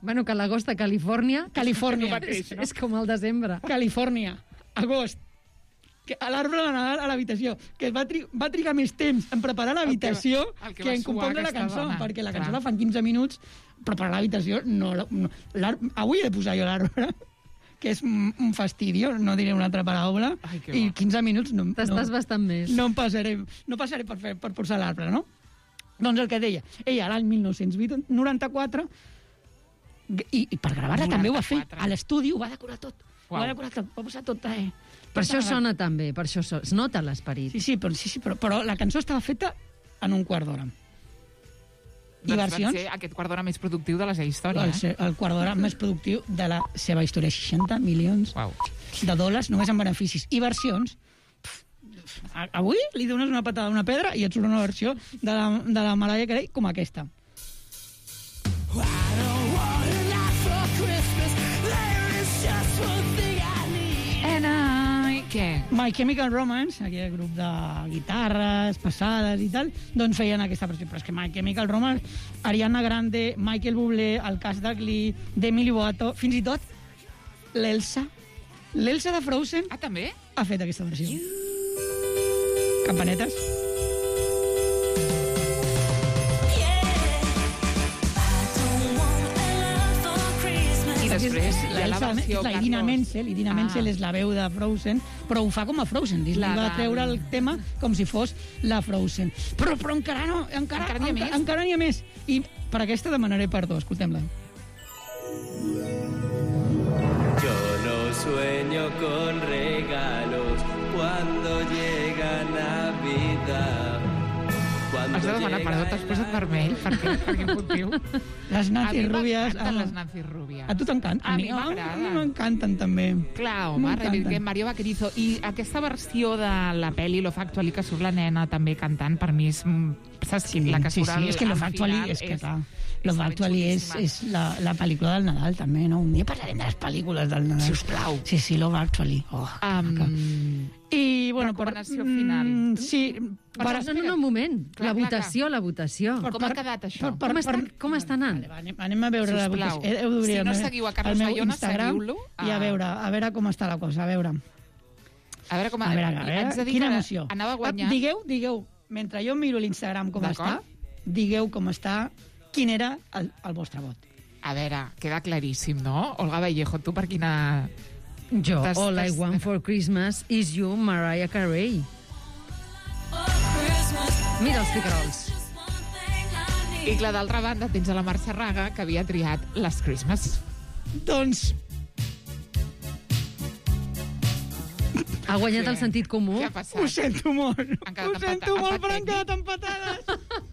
Speaker 21: Bueno, que l'agost a Califòrnia...
Speaker 20: Califòrnia.
Speaker 21: És com el desembre.
Speaker 20: Califòrnia, agost. Que a l'arbre de Nadal a l'habitació, que va trigar més temps en preparar l'habitació que en compondre la cançó, perquè la cançó la fan 15 minuts, preparar l'habitació no. Avui he de posar jo l'arbre, que és un fastidio, no diré una altra paraula, i 15 minuts no...
Speaker 21: T'estàs bastant més.
Speaker 20: No passaré per posar l'arbre, no? Doncs el que deia, ella l'any 1994, i per gravar-la també ho va fer, a l'estudi ho va decorar tot. Ho va decorar tot, va posar tot...
Speaker 21: Per això sona tan bé, per això es nota l'esperit.
Speaker 20: Sí, però la cançó estava feta en un quart d'hora. I versions...
Speaker 19: Va ser aquest quart d'hora més productiu de la seva història.
Speaker 20: El quart d'hora més productiu de la seva història. 60 milions de dòlars només en beneficis. I versions... Avui li dones una patada a una pedra i et surt una versió de la Mariah Carey com aquesta. My Chemical Romance, aquell grup de guitarres passades i tal, doncs feien aquesta versió. Però és que My Chemical Romance, Ariana Grande, Michael Bublé, el cas de Glee, Demi Lovato, fins i tot l'Elsa de Frozen
Speaker 19: també
Speaker 20: ha fet aquesta versió. Campanetes.
Speaker 19: I després la versió
Speaker 20: la Idina Menzel és la veu de Frozen, però ho fa com a Frozen. Disney va treure el tema com si fos la Frozen. Però encara no, encara n'hi ha més. I per aquesta demanaré perdó, escoltem-la.
Speaker 2: Yo no sueño con regalos cuando llega Navidad.
Speaker 19: Has de demanar perdó, t'has posat vermell. Per quin motiu?
Speaker 20: Les Nancy Rubies.
Speaker 19: Les Nancy Rubies.
Speaker 20: A tu t'encanten?
Speaker 19: A mi m'agraden.
Speaker 20: M'encanten també.
Speaker 19: Clar, home, reivindiquem Mario Vaquerizo. I aquesta versió de la pel·li Love Actually, que surt la nena també cantant, per mi és... Saps qui? La que surt al final.
Speaker 20: És que Love Actually és que clar. Love Actually és la pel·lícula del Nadal també, no? Un dia parlarem de les pel·lícules del Nadal.
Speaker 19: Sisplau.
Speaker 20: Sí, Love Actually. I, bueno,
Speaker 19: recomanació final.
Speaker 20: Sí.
Speaker 21: No, un moment. La votació.
Speaker 19: Com ha quedat això?
Speaker 21: Com està anant?
Speaker 20: Anem a veure la votació.
Speaker 19: Si no seguiu a Carlos Bayona, seguiu-lo.
Speaker 20: I a veure com està la cosa, a veure.
Speaker 19: A veure,
Speaker 20: quina emoció.
Speaker 19: Anava a guanyar.
Speaker 20: Digueu, mentre jo miro l'Instagram com està, digueu com està, quin era el vostre vot.
Speaker 19: A veure, queda claríssim, no? Olga Vallejo, tu per quina...
Speaker 21: Jo, All I Want for Christmas is You, Mariah Carey. Mira els picarols.
Speaker 19: I clar, d'altra banda, tens a la Marc Serraga, que havia triat Last Christmas.
Speaker 20: Doncs...
Speaker 21: Ha guanyat el sentit comú?
Speaker 19: Què ha passat?
Speaker 20: Ho sento molt, però han quedat empatades.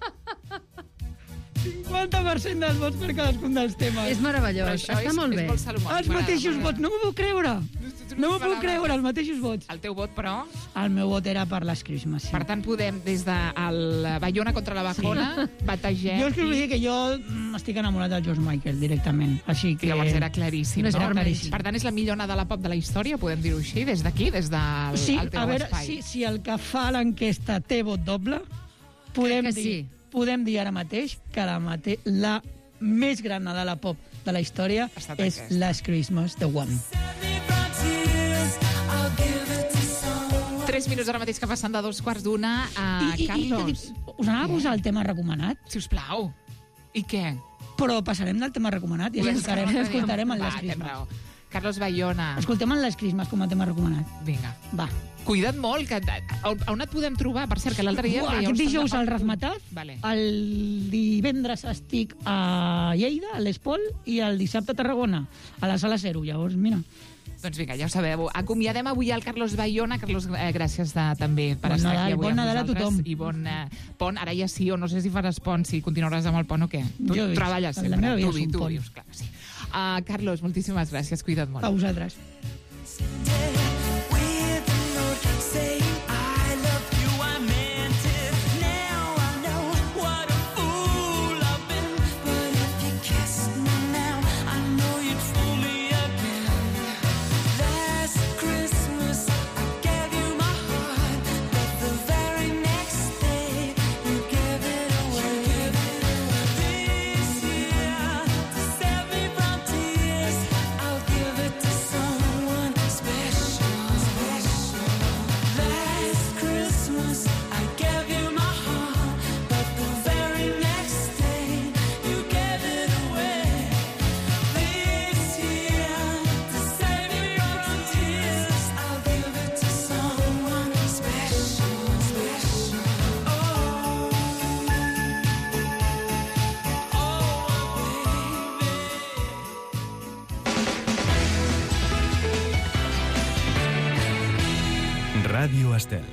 Speaker 20: 50% dels vots per cadascun dels temes.
Speaker 21: És meravellós, està molt bé.
Speaker 20: Els mateixos vots, no m'ho puc creure. No m'ho puc creure, els mateixos vots.
Speaker 19: El teu vot, però?
Speaker 20: El meu vot era per Last Christmas, sí.
Speaker 19: Per tant, podem, des del Bayona contra la Bajona, bategem...
Speaker 20: Jo és que us vull dir que jo estic enamorat del George Michael, directament. Així que...
Speaker 19: Llavors era claríssim, no?
Speaker 20: Claríssim.
Speaker 19: Per tant, és la millor onada de la pop de la història, podem dir-ho així, des d'aquí, des del teu espai.
Speaker 20: Si el que fa l'enquesta té vot doble, podem dir ara mateix que la més gran Nadala pop de la història és Last Christmas, The One.
Speaker 19: 3 minuts ara mateix que passen de 2:15. Carlos.
Speaker 20: Us anava a posar el tema recomanat?
Speaker 19: Sisplau. I què?
Speaker 20: Però passarem del tema recomanat i escoltarem el Last Christmas.
Speaker 19: Carlos Bayona.
Speaker 20: Escoltem el Last Christmas com a tema recomanat.
Speaker 19: Vinga.
Speaker 20: Va.
Speaker 19: Cuida't molt, que on et podem trobar? Per cert, que l'altre dia...
Speaker 20: Aquest dijous al Razmataz,
Speaker 19: vale.
Speaker 20: El divendres estic a Lleida, a l'Espol, i el dissabte a Tarragona, a la Sala 0. Llavors, mira...
Speaker 19: Doncs vinga, ja ho sabeu. Acomiadem avui el Carlos Bayona. Carlos, gràcies també per estar aquí avui
Speaker 20: amb
Speaker 19: nosaltres.
Speaker 20: Bon Nadal a tothom.
Speaker 19: I bon pont. Ara ja sí, o no sé si faràs pont, si continuaràs amb el pont o què. Tu treballes sempre.
Speaker 20: La meva vida
Speaker 19: és un pont. Dius, clar, sí. Carlos, moltíssimes gràcies. Cuida't molt.
Speaker 20: A vosaltres.
Speaker 2: Everybody
Speaker 4: Ràdio Estel.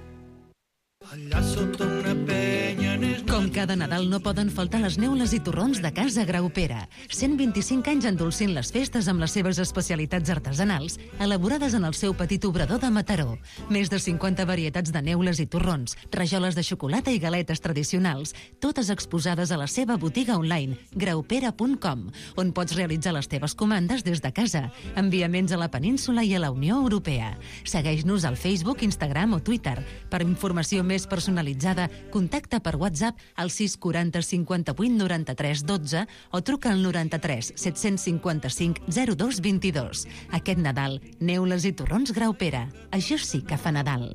Speaker 14: Com cada Nadal no poden faltar les neules i torrons de Casa Graupera. 125 anys endolcint les festes amb les seves especialitats artesanals, elaborades en el seu petit obrador de Mataró. Més de 50 varietats de neules i torrons, rajoles de xocolata i galetes tradicionals, totes exposades a la seva botiga online, graupera.com, on pots realitzar les teves comandes des de casa. Enviaments a la península i a la Unió Europea. Segueix-nos al Facebook, Instagram o Twitter. Per informació més personalitzada, contacta per WhatsApp al 640 58 93 12 o truca al 93 755 02 22. Aquest Nadal, neules i torrons Graupera. Això sí que fa Nadal.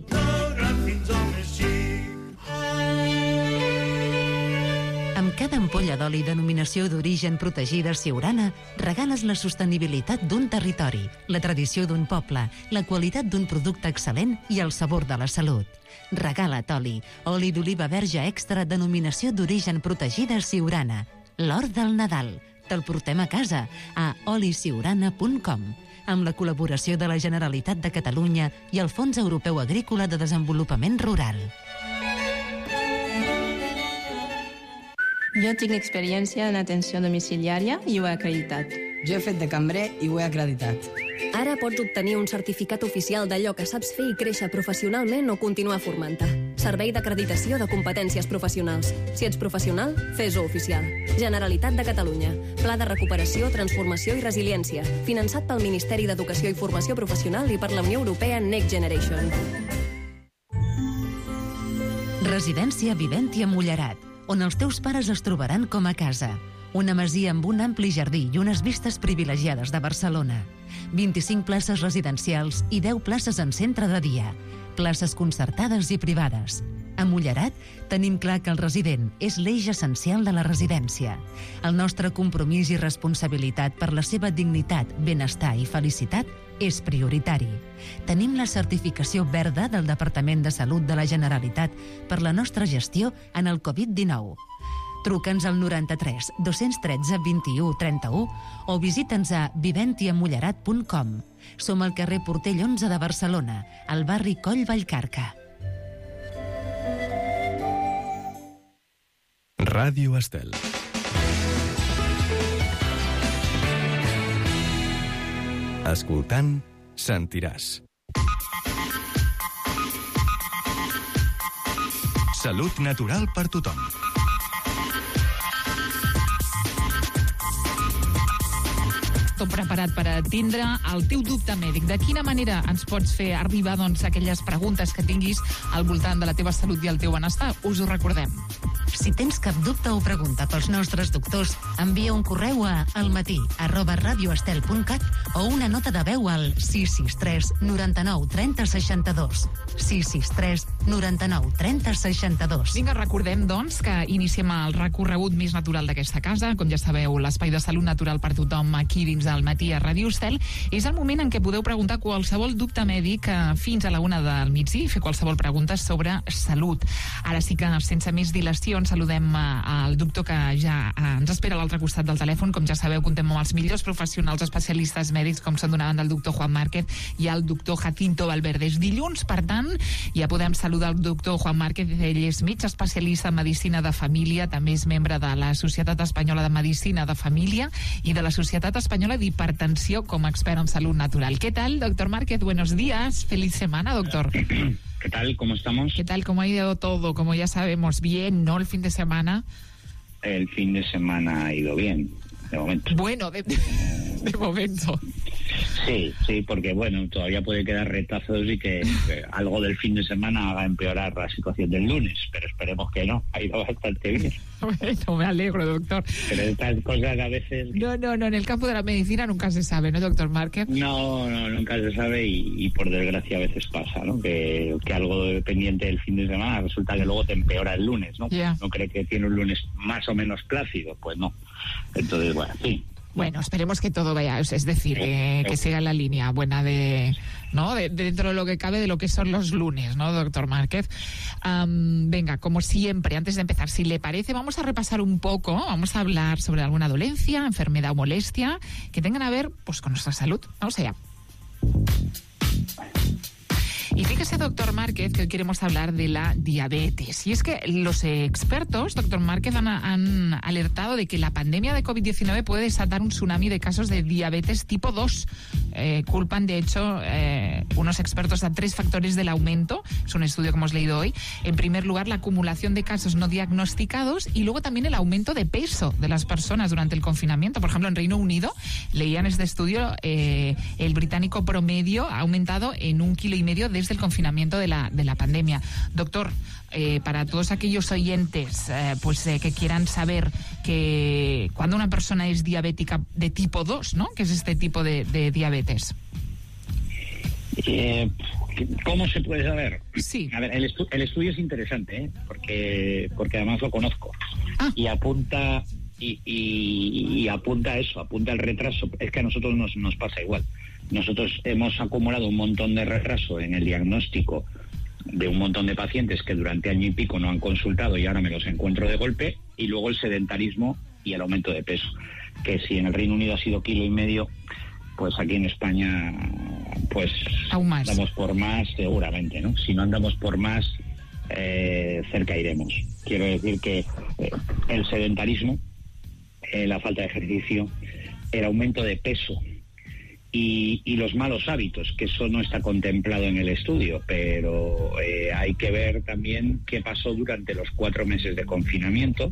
Speaker 14: Amb cada ampolla d'oli denominació d'origen protegida Siurana, regales la sostenibilitat d'un territori, la tradició d'un poble, la qualitat d'un producte excel·lent i el sabor de la salut. Regala't oli. Oli d'oliva verge extra denominació d'origen protegida Siurana. L'or del Nadal. Te'l portem a casa a olisiurana.com, amb la col·laboració de la Generalitat de Catalunya i el Fons Europeu Agrícola de Desenvolupament Rural.
Speaker 3: Jo tinc experiència en atenció domiciliària i ho he acreditat.
Speaker 22: Jo he fet de cambrer i ho he acreditat.
Speaker 23: Ara pots obtenir un certificat oficial d'allò que saps fer i créixer professionalment o continuar formant-te. Servei d'acreditació de competències professionals. Si ets professional, fes-ho oficial. Generalitat de Catalunya. Pla de recuperació, transformació i resiliència. Finançat pel Ministeri d'Educació i Formació Professional i per la Unió Europea Next Generation.
Speaker 14: Residència Viventia Mullerat, on els teus pares es trobaran com a casa. Una masia amb un ampli jardí i unes vistes privilegiades de Barcelona. 25 places residencials i 10 places en centre de dia. Places concertades i privades. A Mullerat tenim clar que el resident és l'eix essencial de la residència. El nostre compromís i responsabilitat per la seva dignitat, benestar i felicitat és prioritari. Tenim la certificació verda del Departament de Salut de la Generalitat per la nostra gestió en el Covid-19. Truca'ns al 93 213 21 31 o visita'ns a viventiamullerat.com. Som al carrer Portell 11 de Barcelona, al barri Coll Vallcarca.
Speaker 4: Ràdio Estel. Escoltant, sentiràs. Salut natural per tothom.
Speaker 19: Tot preparat per atendre el teu dubte mèdic. De quina manera ens pots fer arribar aquelles preguntes que tinguis al voltant de la teva salut i el teu benestar? Us ho recordem.
Speaker 14: Si tens cap dubte o pregunta pels nostres doctors, envia un correu a almatí@radioestel.cat o una nota de veu al 663 99 30 62. 663 99 30 62.
Speaker 19: Vinga, recordem, doncs, que iniciem el recorregut més natural d'aquesta casa. Com ja sabeu, l'espai de salut natural per tothom aquí dins del matí a Ràdio Estel. És el moment en què podeu preguntar qualsevol dubte mèdic fins a la 1 del migdia i fer qualsevol pregunta sobre salut. Ara sí que, sense més dilació, saludem al doctor que ja ens espera a l'altre costat del telèfon. Com ja sabeu, contem amb els millors professionals especialistes mèdics, com són donaven del doctor Juan Márquez i el doctor Jacinto Valverde. És dilluns, per tant, ja podem saludar el doctor Juan Márquez. Ell és metge especialista en medicina de família, també és membre de la Societat Espanyola de Medicina de Família i de la Societat Espanyola d'Hipertensió com a expert en salud natural. ¿Qué tal, doctor Márquez? Buenos días. Feliz semana, doctor.
Speaker 24: ¿Qué tal? ¿Cómo estamos?
Speaker 19: ¿Qué tal? ¿Cómo ha ido todo? Como ya sabemos, bien, ¿no? El fin de semana.
Speaker 24: El fin de semana ha ido bien, de momento.
Speaker 19: Bueno, de momento.
Speaker 24: Sí, porque bueno, todavía puede quedar retazos y que algo del fin de semana haga empeorar la situación del lunes, pero esperemos que no, ha ido bastante bien.
Speaker 19: Bueno, me alegro, doctor.
Speaker 24: Pero estas cosas a veces...
Speaker 19: No, en el campo de la medicina nunca se sabe, ¿no, doctor Márquez?
Speaker 24: No, nunca se sabe y por desgracia a veces pasa, ¿no? Que algo dependiente del fin de semana resulta que luego te empeora el lunes, ¿no?
Speaker 19: Yeah.
Speaker 24: No cree que tiene un lunes más o menos plácido, pues no. Entonces, bueno, sí.
Speaker 19: Bueno, esperemos que todo vaya, es decir, que siga la línea buena ¿no? Dentro de lo que cabe de lo que son los lunes, ¿no, doctor Márquez? Venga, como siempre, antes de empezar, si le parece, vamos a repasar un poco, vamos a hablar sobre alguna dolencia, enfermedad o molestia que tengan a ver, pues, con nuestra salud. Vamos allá. Y fíjese, doctor Márquez, que hoy queremos hablar de la diabetes. Y es que los expertos, doctor Márquez, han alertado de que la pandemia de COVID-19 puede desatar un tsunami de casos de diabetes tipo 2. Culpan, de hecho, unos expertos a 3 factores del aumento. Es un estudio que hemos leído hoy. En primer lugar, la acumulación de casos no diagnosticados y luego también el aumento de peso de las personas durante el confinamiento. Por ejemplo, en Reino Unido, leía en este estudio, el británico promedio ha aumentado en 1,5 kilos desde el confinamiento de la pandemia. Doctor, para todos aquellos oyentes que quieran saber que cuando una persona es diabética de tipo 2, ¿no? ¿Qué es este tipo de diabetes?
Speaker 24: ¿Cómo se puede saber?
Speaker 19: Sí.
Speaker 24: A ver, el estudio es interesante, porque además lo conozco. Y apunta y apunta eso, apunta el retraso. Es que a nosotros nos pasa igual. Nosotros hemos acumulado un montón de retraso en el diagnóstico de un montón de pacientes que durante año y pico no han consultado y ahora me los encuentro de golpe, y luego el sedentarismo y el aumento de peso, que si en el Reino Unido ha sido 1,5 kilos, pues aquí en España pues
Speaker 19: aún más.
Speaker 24: Andamos por más seguramente, ¿no? Si no andamos por más, cerca iremos. Quiero decir que el sedentarismo, la falta de ejercicio, el aumento de peso y los malos hábitos, que eso no está contemplado en el estudio, pero hay que ver también qué pasó durante los 4 meses de confinamiento,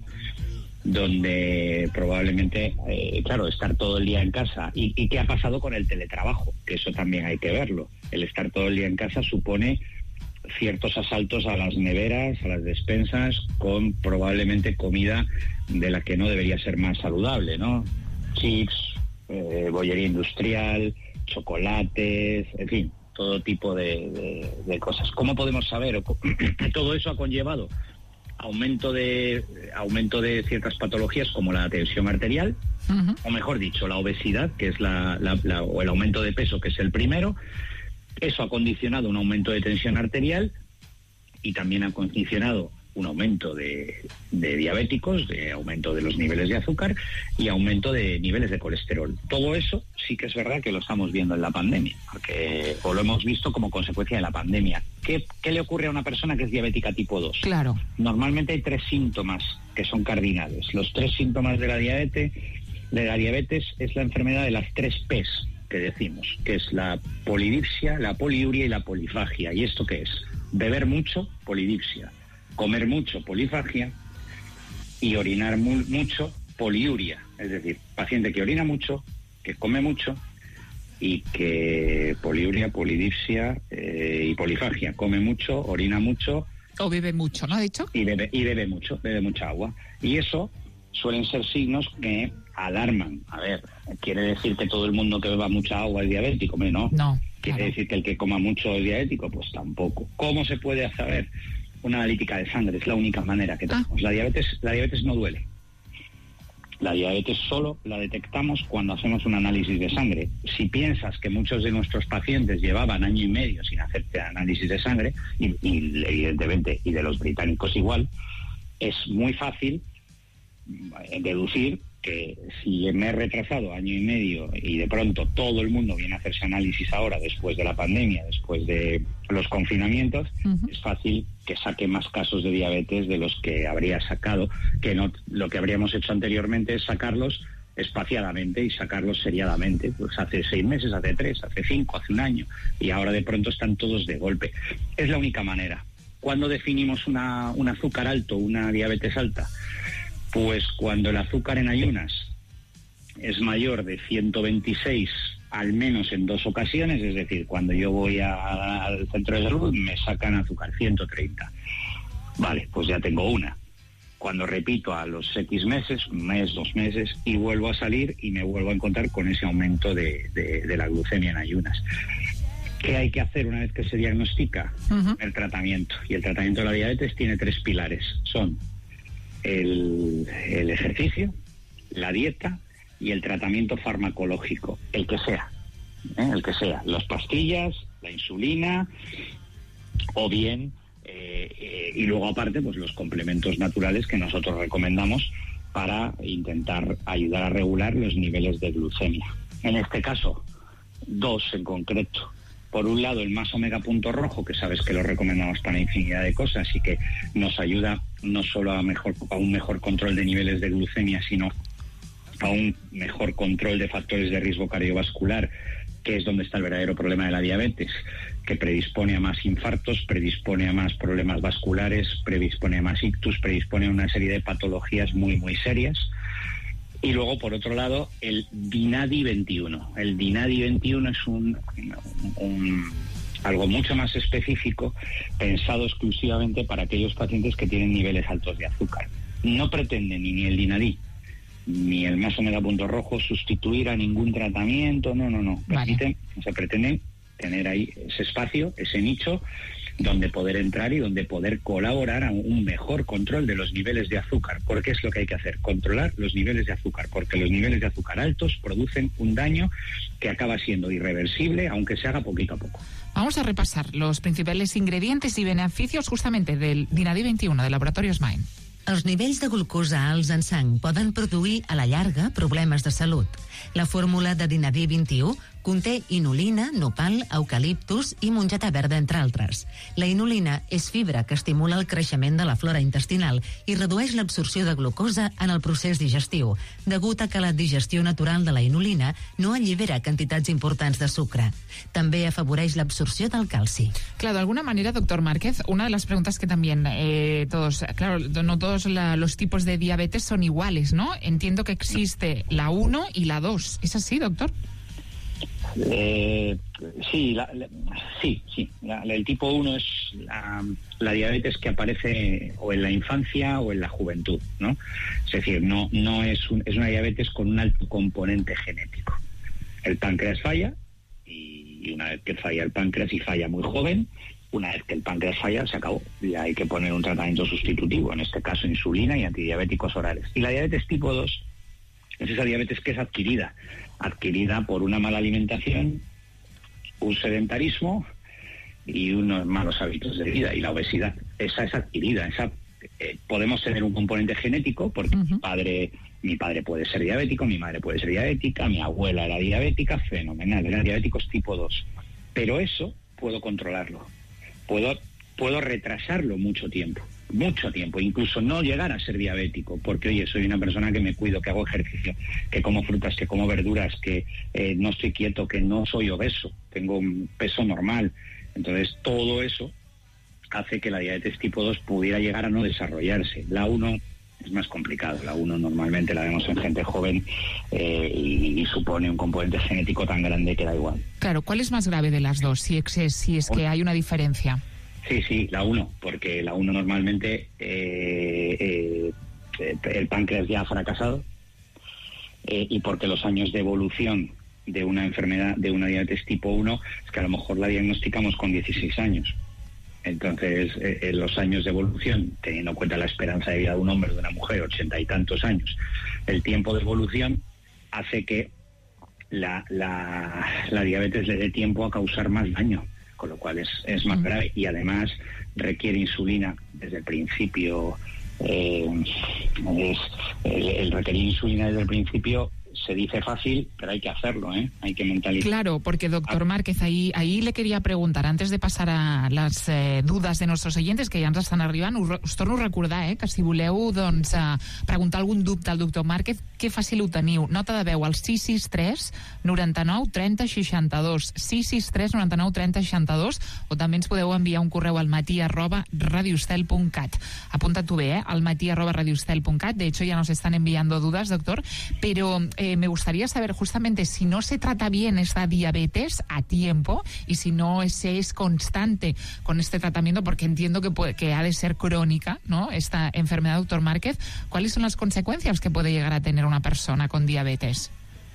Speaker 24: donde probablemente, estar todo el día en casa. ¿Y qué ha pasado con el teletrabajo? Que eso también hay que verlo. El estar todo el día en casa supone ciertos asaltos a las neveras, a las despensas, con probablemente comida de la que no debería ser más saludable, ¿no? Chips, bollería industrial, chocolates, en fin, todo tipo de cosas. ¿Cómo podemos saber? Todo eso ha conllevado aumento de ciertas patologías como la tensión arterial, o mejor dicho, la obesidad, que es o el aumento de peso, que es el primero. Eso ha condicionado un aumento de tensión arterial y también ha condicionado un aumento de diabéticos, de aumento de los niveles de azúcar y aumento de niveles de colesterol. Todo eso sí que es verdad que lo estamos viendo en la pandemia, o lo hemos visto como consecuencia de la pandemia. ¿Qué le ocurre a una persona que es diabética tipo 2?
Speaker 19: Claro.
Speaker 24: Normalmente hay 3 síntomas que son cardinales. Los 3 síntomas de la diabetes es la enfermedad de las 3 P's que decimos, que es la polidipsia, la poliuria y la polifagia. ¿Y esto qué es? Beber mucho, polidipsia; comer mucho, polifagia; y orinar mucho, poliuria. Es decir, paciente que orina mucho, que come mucho y que poliuria, polidipsia y polifagia. Come mucho, orina mucho.
Speaker 19: O bebe mucho, ¿no ha dicho?
Speaker 24: Y bebe mucho, bebe mucha agua. Y eso suelen ser signos que alarman. A ver, ¿quiere decir que todo el mundo que beba mucha agua es diabético? Hombre, no. ¿Quiere decir que el que coma mucho es diabético? Pues tampoco. ¿Cómo se puede saber? Una analítica de sangre es la única manera que tenemos. La diabetes no duele. La diabetes solo la detectamos cuando hacemos un análisis de sangre. Si piensas que muchos de nuestros pacientes llevaban 1 año y medio sin hacerse análisis de sangre, y evidentemente, y de los británicos igual, es muy fácil deducir que si me he retrasado 1 año y medio y de pronto todo el mundo viene a hacerse análisis ahora, después de la pandemia, después de los confinamientos, es fácil que saque más casos de diabetes de los que habría sacado, que no. Lo que habríamos hecho anteriormente es sacarlos espaciadamente y sacarlos seriadamente, pues hace 6 meses, hace 3, hace 5, hace 1 año, y ahora de pronto están todos de golpe. Es la única manera. ¿Cuándo definimos un azúcar alto, una diabetes alta? Pues cuando el azúcar en ayunas es mayor de 126 al menos en 2 ocasiones, es decir, cuando yo voy al centro de salud me sacan azúcar 130. Vale, pues ya tengo una. Cuando repito a los X meses, 1 mes, 2 meses, y vuelvo a salir y me vuelvo a encontrar con ese aumento de la glucemia en ayunas. ¿Qué hay que hacer una vez que se diagnostica? El tratamiento. Y el tratamiento de la diabetes tiene 3 pilares. Son el ejercicio, la dieta y el tratamiento farmacológico, el que sea, las pastillas, la insulina, o bien, y luego aparte, pues los complementos naturales que nosotros recomendamos para intentar ayudar a regular los niveles de glucemia. En este caso, 2 en concreto. Por un lado, el Más Omega Punto Rojo, que sabes que lo recomendamos para infinidad de cosas y que nos ayuda no solo a un mejor control de niveles de glucemia, sino a un mejor control de factores de riesgo cardiovascular, que es donde está el verdadero problema de la diabetes, que predispone a más infartos, predispone a más problemas vasculares, predispone a más ictus, predispone a una serie de patologías muy, muy serias. Y luego, por otro lado, el Dinadi 21. El Dinadi 21 es algo mucho más específico, pensado exclusivamente para aquellos pacientes que tienen niveles altos de azúcar. No pretende ni el Dinadi ni el Más Omega Punto Rojo sustituir a ningún tratamiento, no. Se pretende tener ahí ese espacio, ese nicho, donde poder entrar y donde poder colaborar a un mejor control de los niveles de azúcar. ¿Por qué es lo que hay que hacer? Controlar los niveles de azúcar, porque los niveles de azúcar altos producen un daño que acaba siendo irreversible, aunque se haga poquito a poco.
Speaker 19: Vamos a repasar los principals ingredients i beneficios justamente del Dinadi 21 de Laboratorios Mind.
Speaker 14: Els nivells de glucosa alts en sang poden produir a la llarga problemes de salut. La fórmula de Dinadi 21 conté inulina, nopal, eucaliptus i mongeta verda, entre altres. La inulina és fibra que estimula el creixement de la flora intestinal i redueix l'absorció de glucosa en el procés digestiu, degut a que la digestió natural de la inulina no allibera quantitats importants de sucre. També afavoreix l'absorció del calci.
Speaker 19: Claro, de alguna manera, doctor Márquez, una de las preguntas que también no todos los tipos de diabetes son iguales, ¿no? Entiendo que existe la 1 y la 2. ¿Es así, doctor?
Speaker 24: Sí. El tipo 1 es la diabetes que aparece o en la infancia o en la juventud, ¿no? Es decir, no es una diabetes con un alto componente genético. El páncreas falla, y una vez que falla el páncreas y falla muy joven, una vez que el páncreas falla, se acabó. Y hay que poner un tratamiento sustitutivo, en este caso insulina y antidiabéticos orales. Y la diabetes tipo 2 es esa diabetes que es adquirida por una mala alimentación, un sedentarismo y unos malos hábitos de vida, y la obesidad. Esa es adquirida. Podemos tener un componente genético, porque mi padre puede ser diabético, mi madre puede ser diabética, mi abuela era diabética, fenomenal, eran diabéticos tipo 2. Pero eso puedo controlarlo. Puedo retrasarlo mucho tiempo, incluso no llegar a ser diabético, porque oye, soy una persona que me cuido, que hago ejercicio, que como frutas, que como verduras, que no estoy quieto, que no soy obeso, tengo un peso normal. Entonces todo eso hace que la diabetes tipo 2 pudiera llegar a no desarrollarse. La 1 es más complicado. La 1 normalmente la vemos en gente joven y supone un componente genético tan grande que da igual.
Speaker 19: Claro, ¿cuál es más grave de las dos, si es que hay una diferencia?
Speaker 24: Sí, la 1, porque la 1 normalmente el páncreas ya ha fracasado y porque los años de evolución de una enfermedad, de una diabetes tipo 1, es que a lo mejor la diagnosticamos con 16 años. Entonces, en los años de evolución, teniendo en cuenta la esperanza de vida de un hombre o de una mujer, 80 y tantos años, el tiempo de evolución hace que la diabetes le dé tiempo a causar más daño, con lo cual es más grave, y además requiere insulina desde el principio. El requerir insulina desde el principio se dice fácil, pero hay que hacerlo, hay que mentalizar.
Speaker 19: Claro, porque doctor Márquez, ahí le queria preguntar, antes de passar a les dudes de nostres oients, que ja ens estan arribant, us torno a recordar que si voleu preguntar algun dubte al doctor Márquez, que fàcil ho teniu. Nota de veu al 663 99 30 62, 663 99 30 62, o també ens podeu enviar un correu al matí@radioestel.cat. Apunta-t'ho bé, al matí@radioestel.cat. De hecho, ya nos están enviando dudas, doctor, pero me gustaría saber justamente si no se trata bien esta diabetes a tiempo y si no se es constante con este tratamiento, porque entiendo que ha de ser crónica, ¿no?, esta enfermedad, doctor Márquez. ¿Cuáles son las consecuencias que puede llegar a tener una persona con diabetes?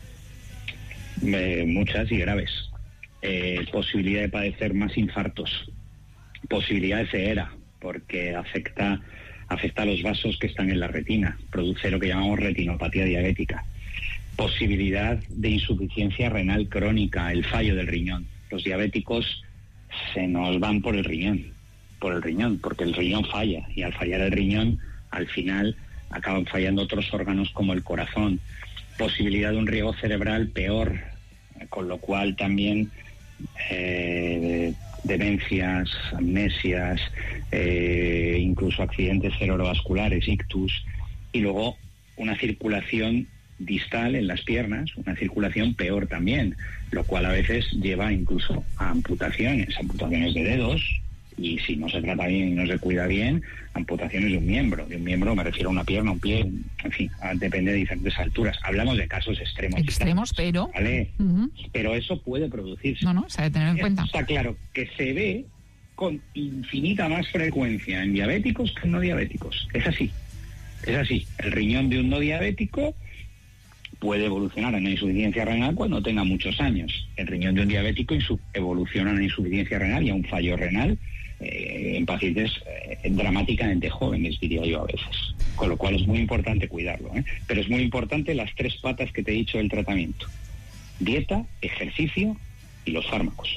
Speaker 24: Muchas y graves. Posibilidad de padecer más infartos, posibilidad de ceguera, porque afecta a los vasos que están en la retina, produce lo que llamamos retinopatía diabética. Posibilidad de insuficiencia renal crónica, el fallo del riñón. Los diabéticos se nos van por el riñón, porque el riñón falla, y al fallar el riñón, al final acaban fallando otros órganos como el corazón. Posibilidad de un riego cerebral peor, con lo cual también demencias, amnesias, incluso accidentes cerebrovasculares, ictus, y luego una circulación distal en las piernas, una circulación peor también, lo cual a veces lleva incluso a amputaciones de dedos, y si no se trata bien y no se cuida bien, amputaciones de un miembro, me refiero a una pierna, un pie, en fin, depende de diferentes alturas. Hablamos de casos extremos,
Speaker 19: pero...
Speaker 24: ¿vale? Pero eso puede producirse.
Speaker 19: No, se ha de tener en cuenta.
Speaker 24: Está claro que se ve con infinita más frecuencia en diabéticos que en no diabéticos. Es así. El riñón de un no diabético puede evolucionar en insuficiencia renal cuando tenga muchos años. El riñón de un diabético evoluciona en insuficiencia renal y a un fallo renal en pacientes dramáticamente jóvenes, diría yo a veces. Con lo cual es muy importante cuidarlo, Pero es muy importante las 3 patas que te he dicho del tratamiento: dieta, ejercicio y los fármacos.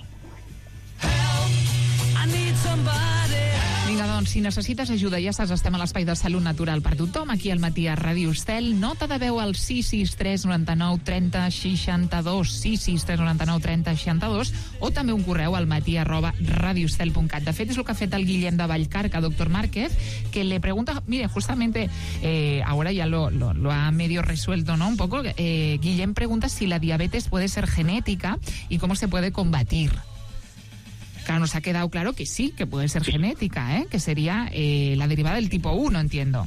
Speaker 19: Vinga, doncs, si necessites ajuda, ja saps, estem a l'Espai de Salut Natural per tothom, aquí al matí a Ràdio Estel. Nota de veu al 663 99 30 62, 663 99 30 62, o també un correu al matí@radioestel.cat. De fet, és el que ha fet el Guillem de Vallcarca, doctor Márquez, que le pregunta, mire, justamente, ahora ya lo ha medio resuelto, ¿no? Un poco. Guillem pregunta si la diabetes puede ser genética y cómo se puede combatir. Claro, nos ha quedado claro que sí, que puede ser genética, que sería la derivada del tipo 1, entiendo.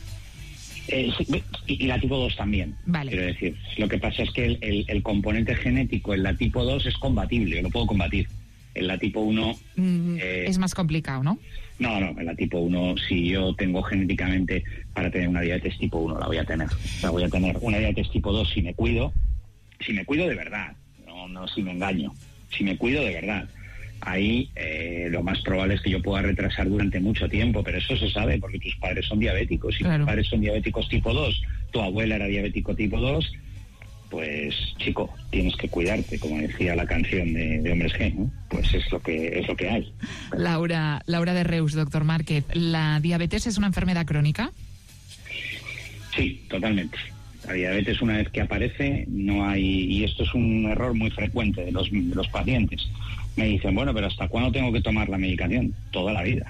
Speaker 24: Y la tipo 2 también.
Speaker 19: Vale.
Speaker 24: Quiero decir, lo que pasa es que el componente genético en la tipo 2 es combatible, yo lo puedo combatir. En la tipo 1...
Speaker 19: es más complicado, ¿no?
Speaker 24: No, en la tipo 1, si yo tengo genéticamente para tener una diabetes tipo 1, la voy a tener. Una diabetes tipo 2 si me cuido de verdad, no si me engaño, si me cuido de verdad. Ahí lo más probable es que yo pueda retrasar durante mucho tiempo, pero eso se sabe porque tus padres son diabéticos. Si tus padres son diabéticos tipo 2, tu abuela era diabético tipo 2, pues chico, tienes que cuidarte, como decía la canción de Hombres G, ¿no? Pues es lo que hay.
Speaker 19: Laura de Reus, doctor Márquez, ¿la diabetes es una enfermedad crónica?
Speaker 24: Sí, totalmente. La diabetes, una vez que aparece, no hay, y esto es un error muy frecuente de los pacientes. Me dicen, bueno, pero ¿hasta cuándo tengo que tomar la medicación? Toda la vida.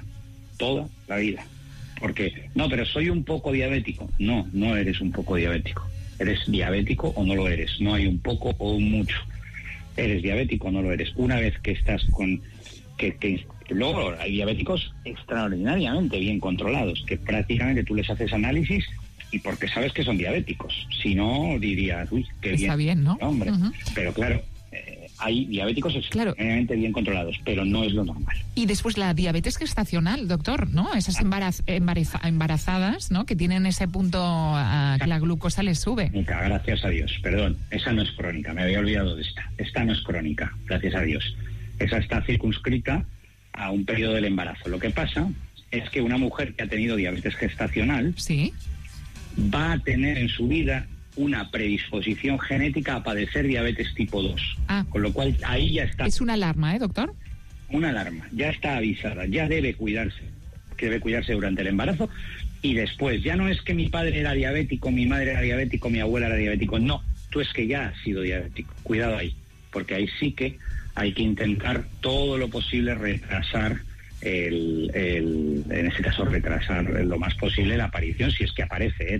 Speaker 24: Porque, no, pero soy un poco diabético. No eres un poco diabético. ¿Eres diabético o no lo eres? No hay un poco o un mucho. ¿Eres diabético o no lo eres? Una vez que estás con... luego hay diabéticos extraordinariamente bien controlados, que prácticamente tú les haces análisis y porque sabes que son diabéticos. Si no, dirías, uy, qué bien.
Speaker 19: Está bien, ¿no?
Speaker 24: Hombre, pero claro... hay diabéticos extremadamente bien controlados, pero no es lo normal.
Speaker 19: Y después la diabetes gestacional, doctor, ¿no? Esas embarazadas, ¿no? Que tienen ese punto que la glucosa les sube.
Speaker 24: Gracias a Dios, perdón, esa no es crónica, me había olvidado de esta. Esta no es crónica, gracias a Dios. Esa está circunscrita a un periodo del embarazo. Lo que pasa es que una mujer que ha tenido diabetes gestacional va a tener en su vida una predisposición genética a padecer diabetes tipo 2. Con lo cual, ahí ya está.
Speaker 19: Es una alarma, doctor?
Speaker 24: Una alarma. Ya está avisada. Ya debe cuidarse. Debe cuidarse durante el embarazo y después. Ya no es que mi padre era diabético, mi madre era diabético, mi abuela era diabético. No. Tú es que ya has sido diabético. Cuidado ahí. Porque ahí sí que hay que intentar todo lo posible retrasar en ese caso retrasar lo más posible la aparición, si es que aparece,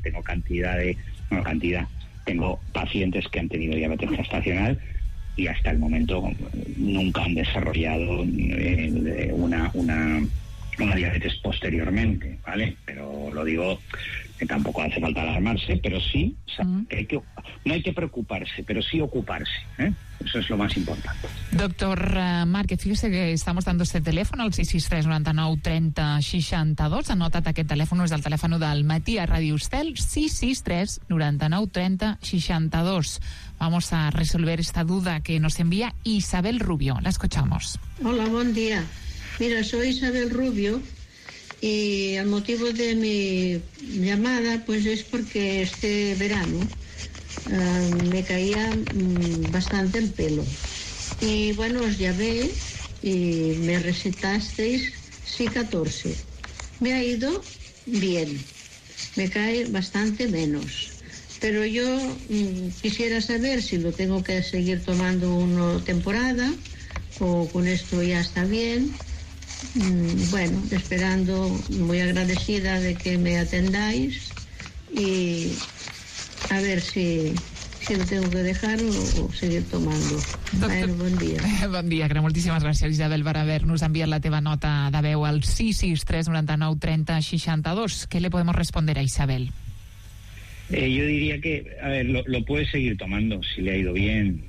Speaker 24: tengo pacientes que han tenido diabetes gestacional y hasta el momento nunca han desarrollado una diabetes posteriormente, ¿vale? Pero lo digo, que tampoco hace falta alarmarse, pero sí, que no hay que preocuparse, pero sí ocuparse, Eso es lo más importante.
Speaker 19: Doctor Márquez, fíjese que estamos dando este teléfono, al 663 99 30 62. Anotat aquest telèfon, és el telèfon del matí a Ràdio Estel, 663 99 30 62. Vamos a resolver esta duda que nos envía Isabel Rubio. La escuchamos.
Speaker 1: Hola, buen día. Mira, soy Isabel Rubio y el motivo de mi llamada pues es porque este verano me caía bastante el pelo. Y bueno, os llamé y me recetasteis C14. Me ha ido bien, me cae bastante menos. Pero yo quisiera saber si lo tengo que seguir tomando una temporada o con esto ya está bien. Bueno, esperando, muy agradecida de que me atendáis y a ver si lo tengo que dejar o seguir tomando. Bueno, bon dia.
Speaker 19: Bon dia, moltíssimes gràcies, Isabel, per haver-nos enviat la teva nota de veu al 663 99 30 62. ¿Qué le podemos responder a Isabel?
Speaker 24: Yo diría que, a ver, lo puedes seguir tomando si le ha ido bien,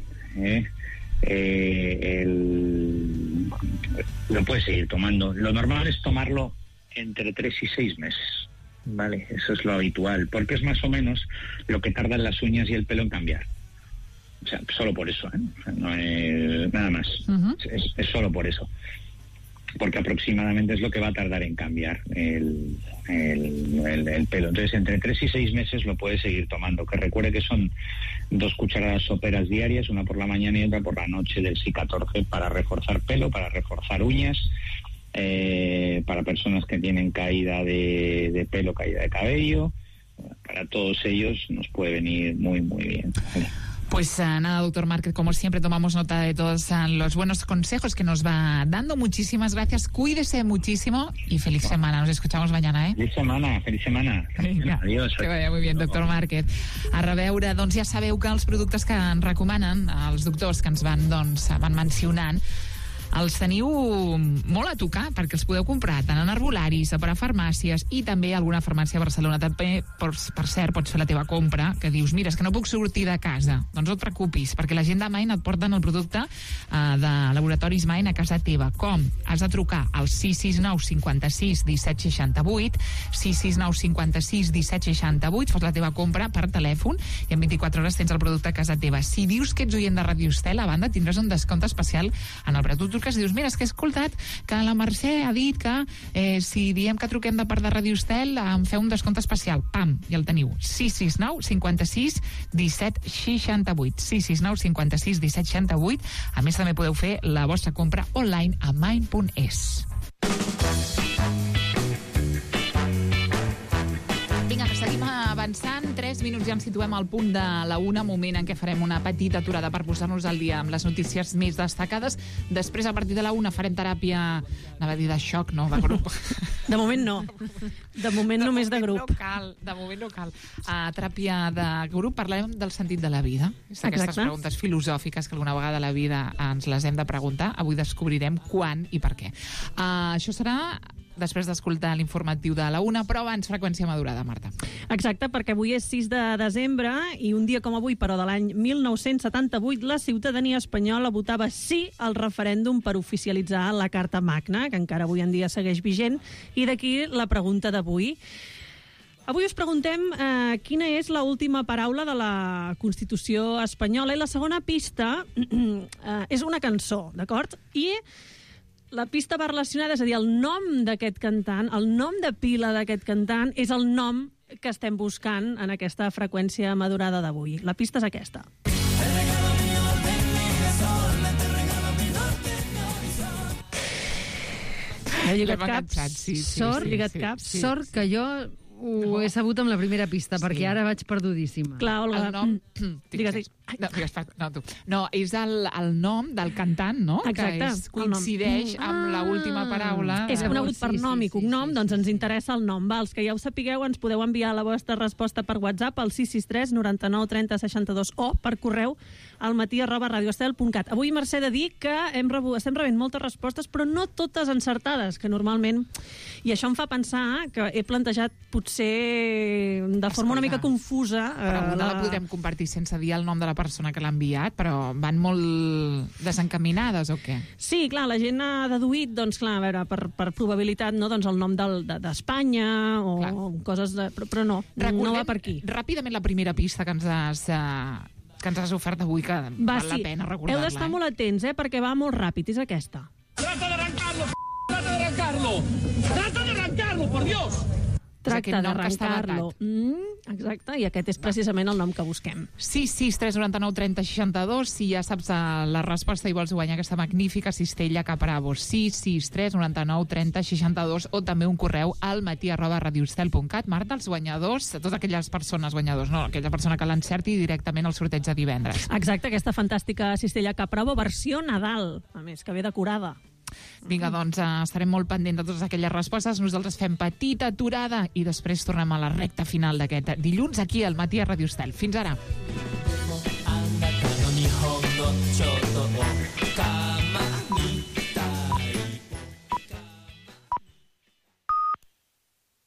Speaker 24: lo puedes seguir tomando. Lo normal es tomarlo entre 3 y 6 meses. Vale, eso es lo habitual, porque es más o menos lo que tardan las uñas y el pelo en cambiar. O sea, solo por eso, O sea, no es nada más. Es solo por eso. Porque aproximadamente es lo que va a tardar en cambiar el pelo. Entonces, entre 3 y 6 meses lo puedes seguir tomando. Que recuerde que son 2 cucharadas soperas diarias, una por la mañana y otra por la noche del SI-14, para reforzar pelo, para reforzar uñas. Para personas que tienen caída de pelo, caída de cabello, para todos ellos nos puede venir muy, muy bien.
Speaker 19: Pues nada, doctor Márquez, como siempre tomamos nota de todos los buenos consejos que nos va dando. Muchísimas gracias, cuídese muchísimo y feliz semana. Nos escuchamos mañana,
Speaker 24: Feliz semana.
Speaker 19: Vinga, adiós. Que vaya muy bien, doctor Márquez. A reveure, doncs ja sabeu que els productes que ens recomanen els doctors que ens van mencionant els teniu molt a tocar, perquè els podeu comprar tant en herbolaris, a farmàcies i també a alguna farmàcia a Barcelona. També, per cert, pots fer la teva compra, que dius, mira, és que no puc sortir de casa. Doncs no et preocupis, perquè la gent de Main et porten el producte de Laboratoris Main a casa teva. Com? Has de trucar al 669 56 17 68, 669 56 17 68, fas la teva compra per telèfon i en 24 hores tens el producte a casa teva. Si dius que ets oient de Ràdio Estel, a banda tindràs un descompte especial en el preu. Que dius, mira, és que he escoltat que la Mercè ha dit que si diem que truquem de part de Ràdio Estel em feu un descompte especial. Pam, ja el teniu. 669 56 17 68. 669 56 17 68. A més, també podeu fer la vostra compra online a main.es. Vinga, que seguim avançant. 3 minuts ja ens situem al punt de la 1, moment en què farem una petita aturada per posar-nos al dia amb les notícies més destacades. Després, a partir de la 1, farem teràpia, anava a dir de xoc, no, de grup.
Speaker 6: De moment no. De moment només de grup.
Speaker 19: De moment no cal. Teràpia de grup, parlarem del sentit de la vida. Aquestes preguntes filosòfiques que alguna vegada a la vida ens les hem de preguntar. Avui descobrirem quan i per què. Això serà després d'escoltar l'informatiu de la 1, però abans freqüència madurada, Marta.
Speaker 6: Exacte, perquè avui és 6 de desembre i un dia com avui, però de l'any 1978, la ciutadania espanyola votava sí al referèndum per oficialitzar la Carta Magna, que encara avui en dia segueix vigent, i d'aquí la pregunta d'avui. Avui us preguntem quina és l'última paraula de la Constitució espanyola, i la segona pista és una cançó, d'acord? I la pista va relacionada, és a dir, el nom d'aquest cantant, el nom de pila d'aquest cantant és el nom que estem buscant en aquesta freqüència madurada d'avui. La pista és aquesta.
Speaker 21: Sort que jo ho he sabut amb la primera pista, perquè ara vaig perdudíssima.
Speaker 6: Clar, Olga.
Speaker 19: El nom... Digues. No, és el nom del cantant, no?
Speaker 6: Exacte.
Speaker 19: Que coincideix amb l'última paraula.
Speaker 6: És conegut per nom i cognom, doncs ens interessa el nom. Els que ja ho sapigueu, ens podeu enviar la vostra resposta per WhatsApp al 663 99 30 62 o per correu al matí@radioestel.cat. Avui, Mercè, de dir que estem rebent moltes respostes, però no totes encertades, que normalment... I això em fa pensar que he plantejat potser de forma una mica confusa...
Speaker 19: Però la podrem compartir sense dir el nom de la persona que l'ha enviat, però van molt desencaminades o què?
Speaker 6: Sí, clar, la gent ha deduït, doncs clar, a veure, per probabilitat, no, doncs el nom d'Espanya o coses de... Però no va per aquí.
Speaker 19: Ràpidament la primera pista que ens has ofert avui, que val la pena recordar-la.
Speaker 6: Heu d'estar molt atents, perquè va molt ràpid, és aquesta.
Speaker 7: Trata de arrancarlo, por Dios!
Speaker 6: tracta d'arrencar-lo. Exacte, i aquest és precisament el nom que busquem.
Speaker 19: 663 99 30 62, si ja saps la resposta i vols guanyar aquesta magnífica cistella Capravo. 663 99 30 62, o també un correu al matí@radioestel.cat. Marta, els guanyadors, totes aquelles persones guanyadors, no, aquella persona que l'encerti directament al sorteig de divendres.
Speaker 6: Exacte, aquesta fantàstica cistella Capravo, versió Nadal, a més, que ve decorada.
Speaker 19: Vinga, doncs estarem molt pendents de totes aquelles respostes. Nosaltres fem petita aturada i després tornem a la recta final d'aquest dilluns aquí al Matí a Radio Estel. Fins ara.